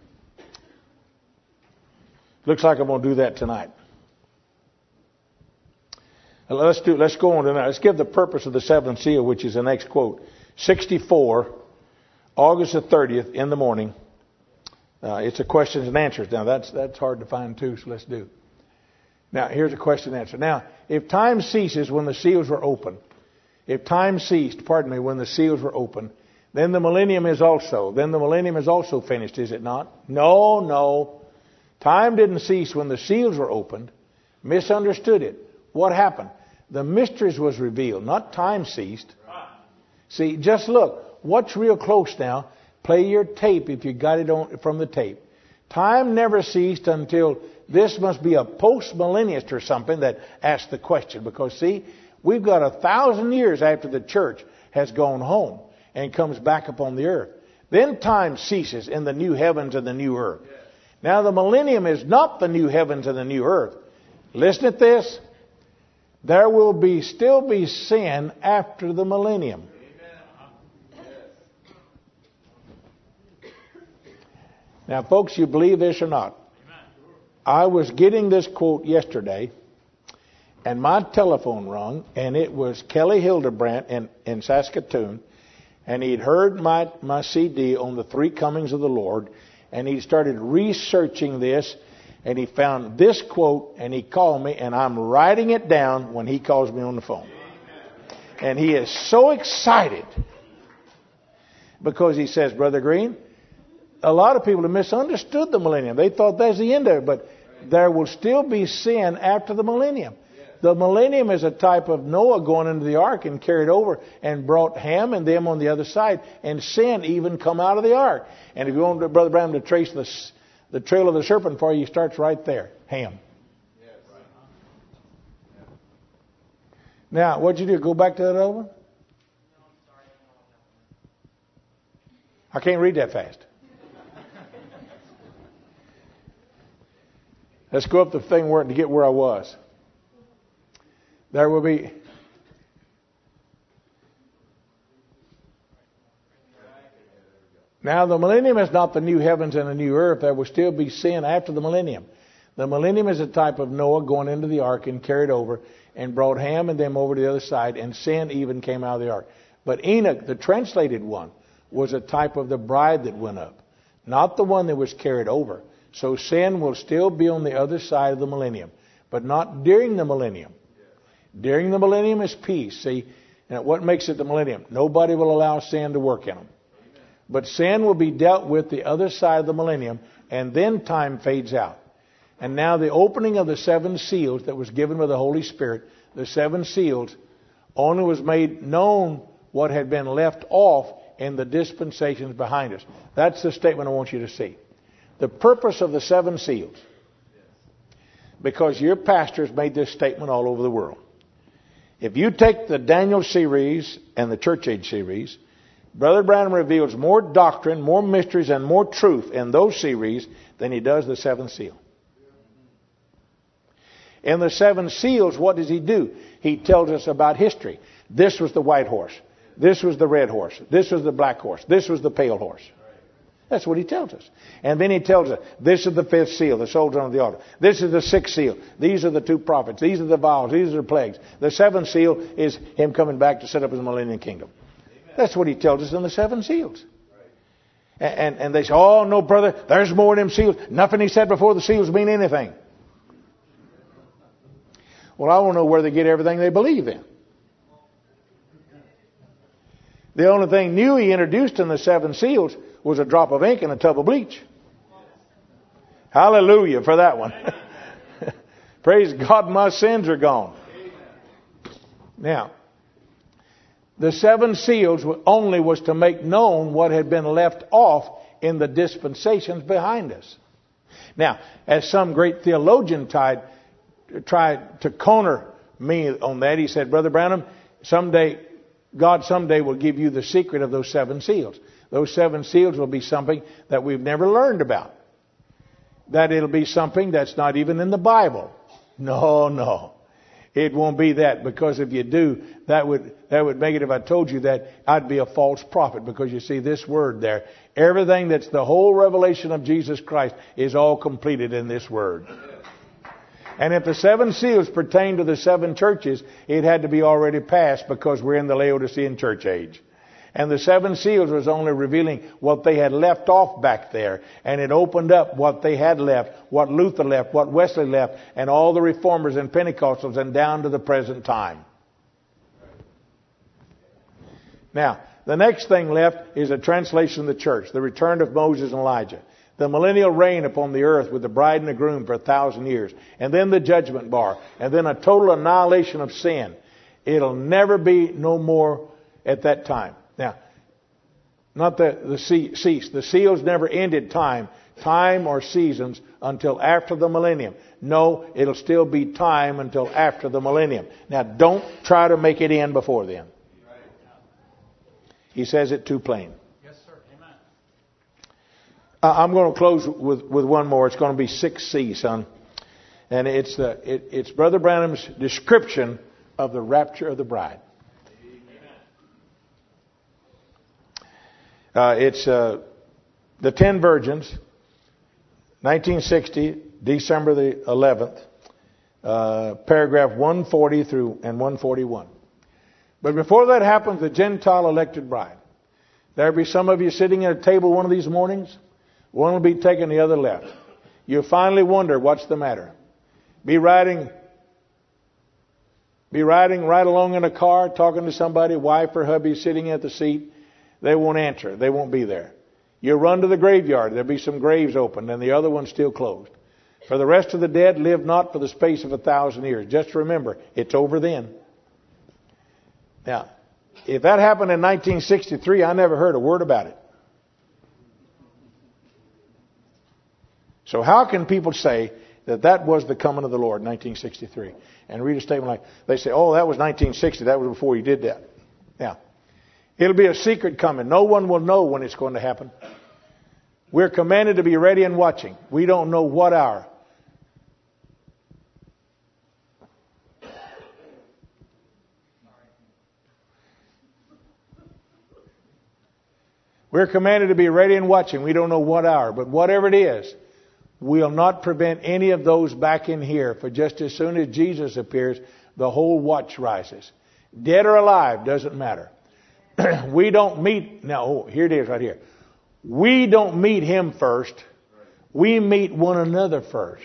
Looks like I'm going to do that tonight. Let's go on tonight. Let's give the purpose of the 7th seal, which is the next quote. 64, August the 30th in the morning. It's a questions and answers. Now that's hard to find too, so let's do. Now here's a question and answer. Now, if time ceases when the seals were open, if time ceased, when the seals were open, then the millennium is also finished, is it not? No. Time didn't cease when the seals were opened. Misunderstood it. What happened? The mysteries was revealed, not time ceased. See, just look. What's real close now? Play your tape if you got it on from the tape. Time never ceased until this must be a post-millennialist or something that asked the question. Because, see, we've got 1,000 years after the church has gone home and comes back upon the earth. Then time ceases in the new heavens and the new earth. Now, the millennium is not the new heavens and the new earth. Listen to this. There will still be sin after the millennium. Now, folks, you believe this or not? I was getting this quote yesterday, and my telephone rung, and it was Kelly Hildebrandt in Saskatoon, and he'd heard my CD on the three comings of the Lord, and he started researching this, and he found this quote, and he called me, and I'm writing it down when he calls me on the phone. And he is so excited because he says, Brother Green, a lot of people have misunderstood the millennium. They thought that's the end of it, but there will still be sin after the millennium. The millennium is a type of Noah going into the ark and carried over and brought Ham and them on the other side, and sin even come out of the ark. And if you want Brother Branham to trace the trail of the serpent for you, he starts right there, Ham. Now, what'd you do? Go back to that other one? I can't read that fast. Let's go up the thing to get where I was. There will be. Now, the millennium is not the new heavens and the new earth. There will still be sin after the millennium. The millennium is a type of Noah going into the ark and carried over and brought Ham and them over to the other side, and sin even came out of the ark. But Enoch, the translated one, was a type of the bride that went up, not the one that was carried over. So sin will still be on the other side of the millennium, but not during the millennium. During the millennium is peace. See, and what makes it the millennium? Nobody will allow sin to work in them. But sin will be dealt with the other side of the millennium, and then time fades out. And now the opening of the seven seals that was given by the Holy Spirit, the seven seals, only was made known what had been left off in the dispensations behind us. That's the statement I want you to see. The purpose of the seven seals, because your pastors made this statement all over the world. If you take the Daniel series and the Church Age series, Brother Branham reveals more doctrine, more mysteries, and more truth in those series than he does the seventh seal. In the seven seals, what does he do? He tells us about history. This was the white horse. This was the red horse. This was the black horse. This was the pale horse. That's what he tells us. And then he tells us, this is the fifth seal, the soldier on the altar. This is the sixth seal. These are the two prophets. These are the vials. These are the plagues. The seventh seal is him coming back to set up his millennium kingdom. That's what he tells us in the seven seals. And they say, oh, no, brother, there's more in them seals. Nothing he said before the seals mean anything. Well, I want to know where they get everything they believe in. The only thing new he introduced in the seven seals was a drop of ink and a tub of bleach. Hallelujah for that one. Praise God, my sins are gone. Now, the seven seals only was to make known what had been left off in the dispensations behind us. Now, as some great theologian tried to corner me on that, he said, Brother Branham, God someday will give you the secret of those seven seals. Those seven seals will be something that we've never learned about. That it'll be something that's not even in the Bible. No. It won't be that, because if you do, that would make it, if I told you that, I'd be a false prophet, because you see this word there. Everything that's the whole revelation of Jesus Christ is all completed in this word. And if the seven seals pertain to the seven churches, it had to be already passed, because we're in the Laodicean church age. And the seven seals was only revealing what they had left off back there. And it opened up what they had left, what Luther left, what Wesley left, and all the reformers and Pentecostals, and down to the present time. Now, the next thing left is a translation of the church, the return of Moses and Elijah. The millennial reign upon the earth with the bride and the groom for 1,000 years. And then the judgment bar. And then a total annihilation of sin. It'll never be no more at that time. Not the cease. The seals never ended time or seasons until after the millennium. No, it'll still be time until after the millennium. Now, don't try to make it in before then. He says it too plain. Yes, sir. Amen. I'm going to close with one more. It's going to be 6C, son. And it's Brother Branham's description of the rapture of the bride. It's the 10 virgins, 1960, December the 11th, paragraph 140 through and 141. But before that happens, the Gentile elected bride. There'll be some of you sitting at a table one of these mornings. One will be taking the other left. You'll finally wonder what's the matter. Be riding right along in a car, talking to somebody, wife or hubby sitting at the seat. They won't answer. They won't be there. You run to the graveyard. There'll be some graves opened and the other one's still closed. For the rest of the dead live not for the space of 1,000 years. Just remember, it's over then. Now, if that happened in 1963, I never heard a word about it. So how can people say that was the coming of the Lord in 1963? And read a statement like, they say, oh, that was 1960. That was before he did that. Now, it'll be a secret coming. No one will know when it's going to happen. We're commanded to be ready and watching. We don't know what hour. We're commanded to be ready and watching. We don't know what hour. But whatever it is, we'll not prevent any of those back in here. For just as soon as Jesus appears, the whole watch rises. Dead or alive, doesn't matter. We don't meet... Now, here it is right here. We don't meet Him first. We meet one another first.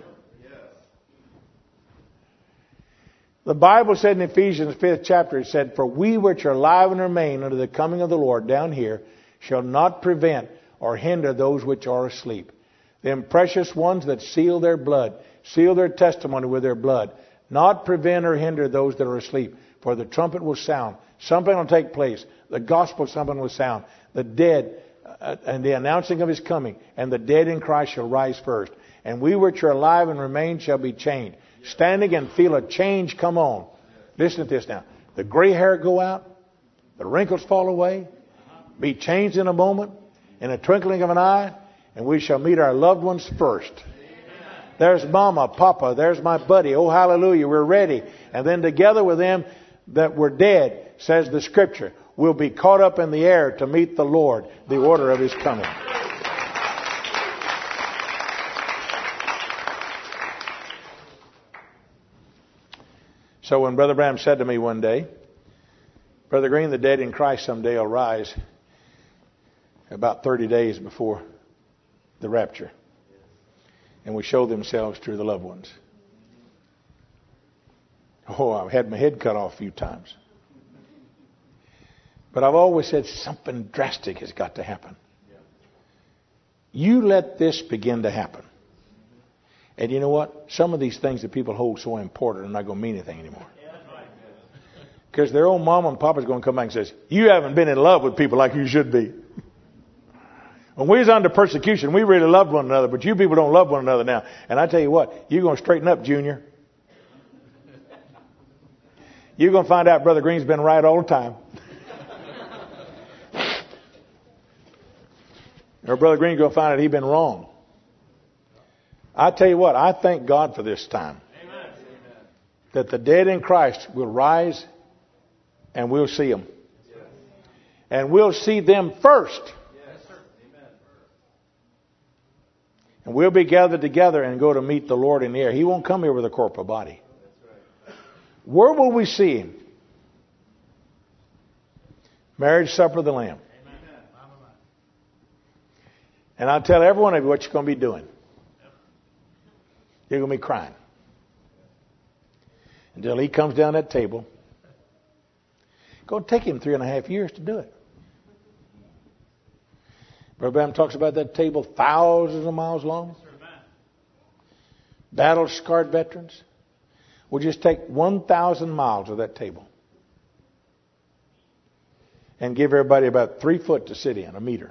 The Bible said in Ephesians 5th chapter, it said, for we which are alive and remain unto the coming of the Lord down here shall not prevent or hinder those which are asleep. Them precious ones that seal their blood, seal their testimony with their blood, not prevent or hinder those that are asleep. For the trumpet will sound. Something will take place. The gospel, something will sound. The dead, and the announcing of His coming, and the dead in Christ shall rise first. And we which are alive and remain shall be changed. Standing and feel a change come on. Listen to this now. The gray hair go out. The wrinkles fall away. Be changed in a moment, in a twinkling of an eye, and we shall meet our loved ones first. There's Mama, Papa, there's my buddy. Oh, hallelujah, we're ready. And then together with them that were dead, says the Scripture, we'll be caught up in the air to meet the Lord, the order of His coming. So when Brother Branham said to me one day, Brother Green, the dead in Christ someday will rise about 30 days before the rapture, and will show themselves to the loved ones. Oh, I've had my head cut off a few times. But I've always said something drastic has got to happen. You let this begin to happen. And you know what? Some of these things that people hold so important are not going to mean anything anymore. Because their own mama and papa's going to come back and says, you haven't been in love with people like you should be. When we was under persecution, we really loved one another, but you people don't love one another now. And I tell you what, you're going to straighten up, Junior. You're going to find out Brother Green's been right all the time. Or Brother Green's going to find out he's been wrong. I tell you what, I thank God for this time. Amen. That the dead in Christ will rise and we'll see them. Yes. And we'll see them first. And we'll be gathered together and go to meet the Lord in the air. He won't come here with a corporal body. Where will we see Him? Marriage supper of the Lamb. Amen. And I'll tell every one of you what you're going to be doing. You're going to be crying. Until He comes down that table. It's going to take Him 3.5 years to do it. Brother Branham talks about that table thousands of miles long. Battle-scarred veterans. We'll just take 1,000 miles of that table. and give everybody about 3 foot to sit in, a meter.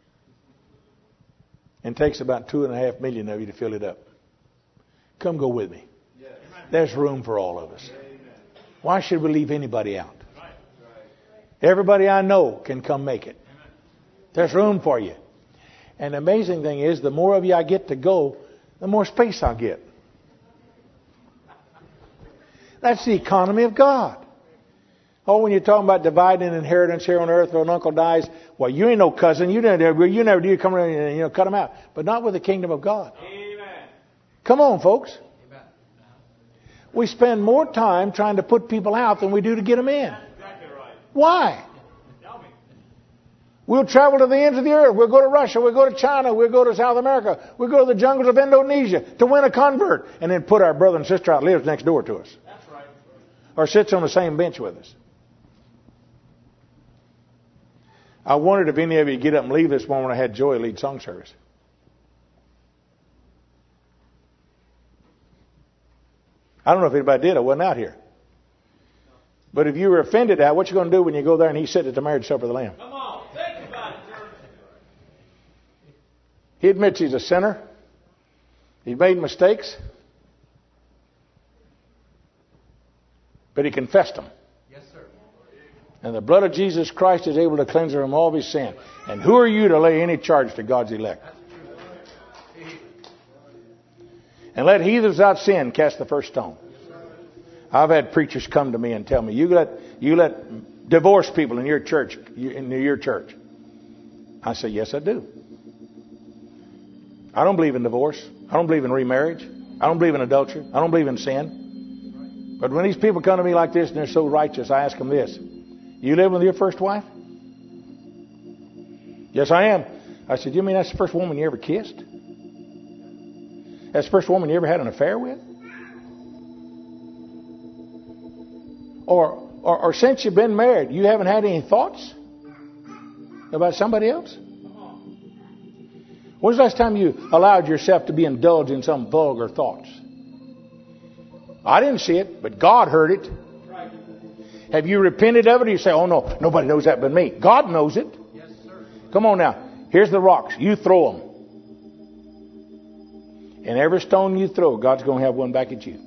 And takes about 2.5 million of you to fill it up. Come go with me. There's room for all of us. Why should we leave anybody out? Everybody I know can come make it. There's room for you. And the amazing thing is, the more of you I get to go, the more space I'll get. That's the economy of God. Oh, when you're talking about dividing inheritance here on earth, when an uncle dies, well, you ain't no cousin. You never do. Come around and cut them out. But not with the kingdom of God. Amen. Come on, folks. Amen. We spend more time trying to put people out than we do to get them in. Exactly right. Why? We'll travel to the ends of the earth. We'll go to Russia. We'll go to China. We'll go to South America. We'll go to the jungles of Indonesia to win a convert. And then put our brother and sister out lives next door to us. That's right. Or sits on the same bench with us. I wondered if any of you get up and leave this morning when I had Joy lead song service. I don't know if anybody did. I wasn't out here. But if you were offended at, what you going to do when you go there and he's sitting at the marriage supper of the Lamb? Come on, think about it, church. He admits he's a sinner. He's made mistakes. But he confessed them. Yes, sir. And the blood of Jesus Christ is able to cleanse him from all of his sin. And who are you to lay any charge to God's elect? And let he that's without sin cast the first stone. I've had preachers come to me and tell me, you let divorced people in your church, I say, yes, I do. I don't believe in divorce. I don't believe in remarriage. I don't believe in adultery. I don't believe in sin. But when these people come to me like this and they're so righteous, I ask them this. You live with your first wife? Yes, I am. I said, you mean that's the first woman you ever kissed? That's the first woman you ever had an affair with? Or since you've been married, you haven't had any thoughts about somebody else? When's the last time you allowed yourself to be indulged in some vulgar thoughts? I didn't see it, but God heard it. Have you repented of it? Or you say, oh no, nobody knows that but me. God knows it. Yes, sir. Come on now. Here's the rocks. You throw them. And every stone you throw, God's going to have one back at you.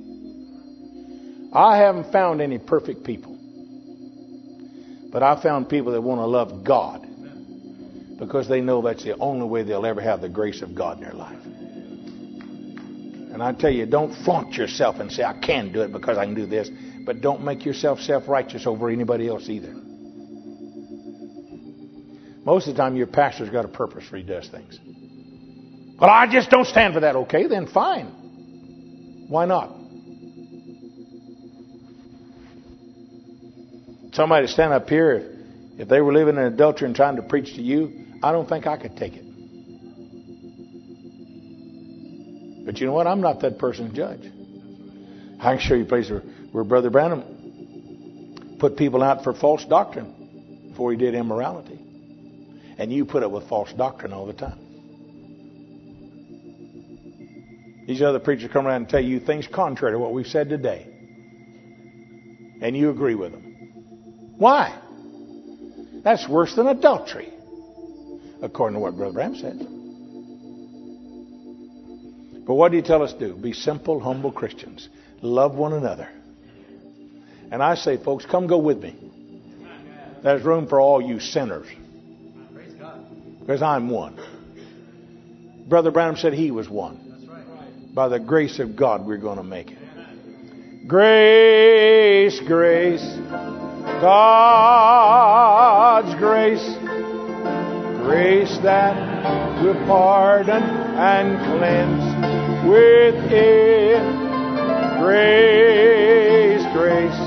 I haven't found any perfect people. But I found people that want to love God. Because they know that's the only way they'll ever have the grace of God in their life. And I tell you, don't flaunt yourself and say, I can do it because I can do this. But don't make yourself self-righteous over anybody else either. Most of the time, your pastor's got a purpose for he does things. Well, I just don't stand for that. Okay, then fine. Why not? Somebody stand up here, if they were living in adultery and trying to preach to you, I don't think I could take it. But you know what? I'm not that person's judge. I can show you places where Brother Branham put people out for false doctrine before he did immorality. And you put up with false doctrine all the time. These other preachers come around and tell you things contrary to what we've said today. And you agree with them. Why? That's worse than adultery, according to what Brother Branham says. But what do you tell us to do? Be simple, humble Christians. Love one another. And I say, folks, come go with me. There's room for all you sinners. Because I'm one. Brother Branham said he was one. By the grace of God, we're going to make it. Grace, grace, God's grace, grace that will pardon and cleanse within. Grace, grace,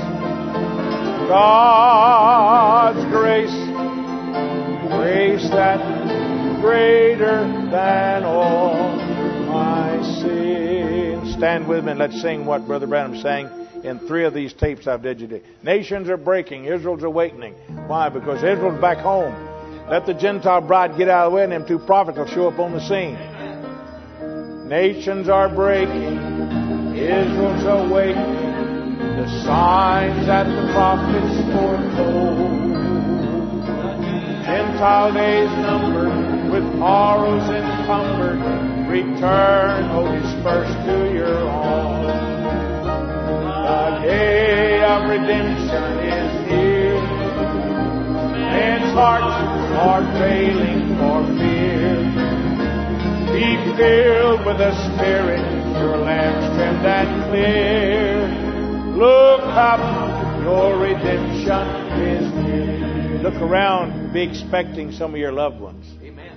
God's grace, grace that greater than all my sins. Stand with me and let's sing what Brother Branham sang in 3 of these tapes I've did you today. Nations are breaking, Israel's awakening. Why? Because Israel's back home. Let the Gentile bride get out of the way and them 2 prophets will show up on the scene. Nations are breaking, Israel's awakening. The signs that the prophets foretold. Gentile days numbered, with sorrows encumbered, return, O disperse to your own. The day of redemption is near. Men's hearts are failing for fear. Be filled with the Spirit, your lamps trimmed and clear. Look up, your redemption is near. Look around, be expecting some of your loved ones. Amen.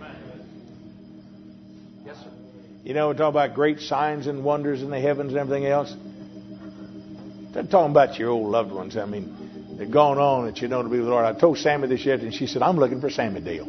Yes, sir. You know, we're talking about great signs and wonders in the heavens and everything else. They're talking about your old loved ones. I mean, they're gone on that you know to be with the Lord. I told Sammy this yesterday, and she said, I'm looking for Sammy Dale.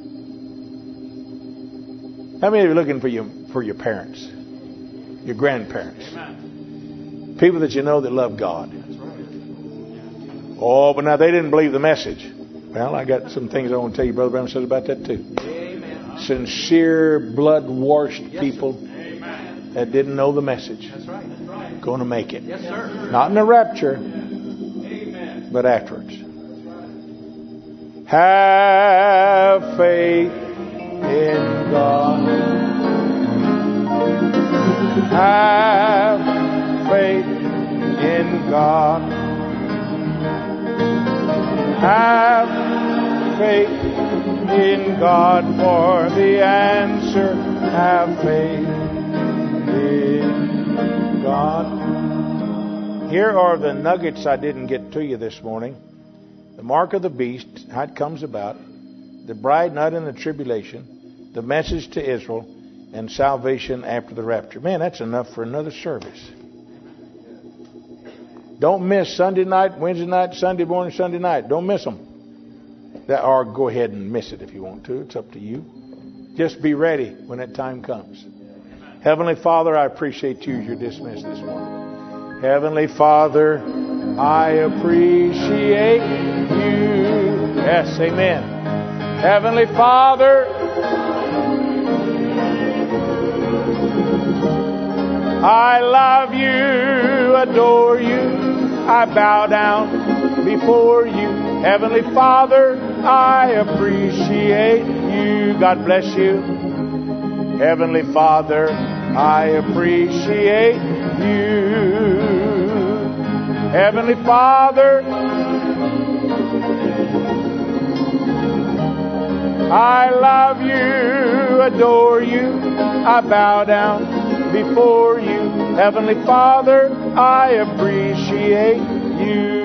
How many of you are looking for your parents, your grandparents, Amen. people that you know that love God? That's right. Oh, but now they didn't believe the message. Well, I got some things I want to tell you, Brother Brown said about that too. Amen. Sincere, blood-washed Yes, people Amen. that didn't know the message. That's right. That's right. Going to make it. Yes, sir. Not in the rapture, Amen. but afterwards. Have faith in God. Have faith in God. Have faith in God for the answer. Have faith in God. Here are the nuggets I didn't get to you this morning. The mark of the beast, how it comes about, the bride not in the tribulation, the message to Israel, and salvation after the rapture. Man, that's enough for another service. Don't miss Sunday night, Wednesday night, Sunday morning, Sunday night. Don't miss them. Or go ahead and miss it if you want to. It's up to you. Just be ready when that time comes. Heavenly Father, I appreciate you as you're dismissed this morning. Heavenly Father, I appreciate you. Yes, amen. Heavenly Father, I love you, adore you, I bow down before you. Heavenly Father, I appreciate you. God bless you. Heavenly Father, I appreciate you. Heavenly Father, I love you, adore you, I bow down before you. Heavenly Father, I appreciate you.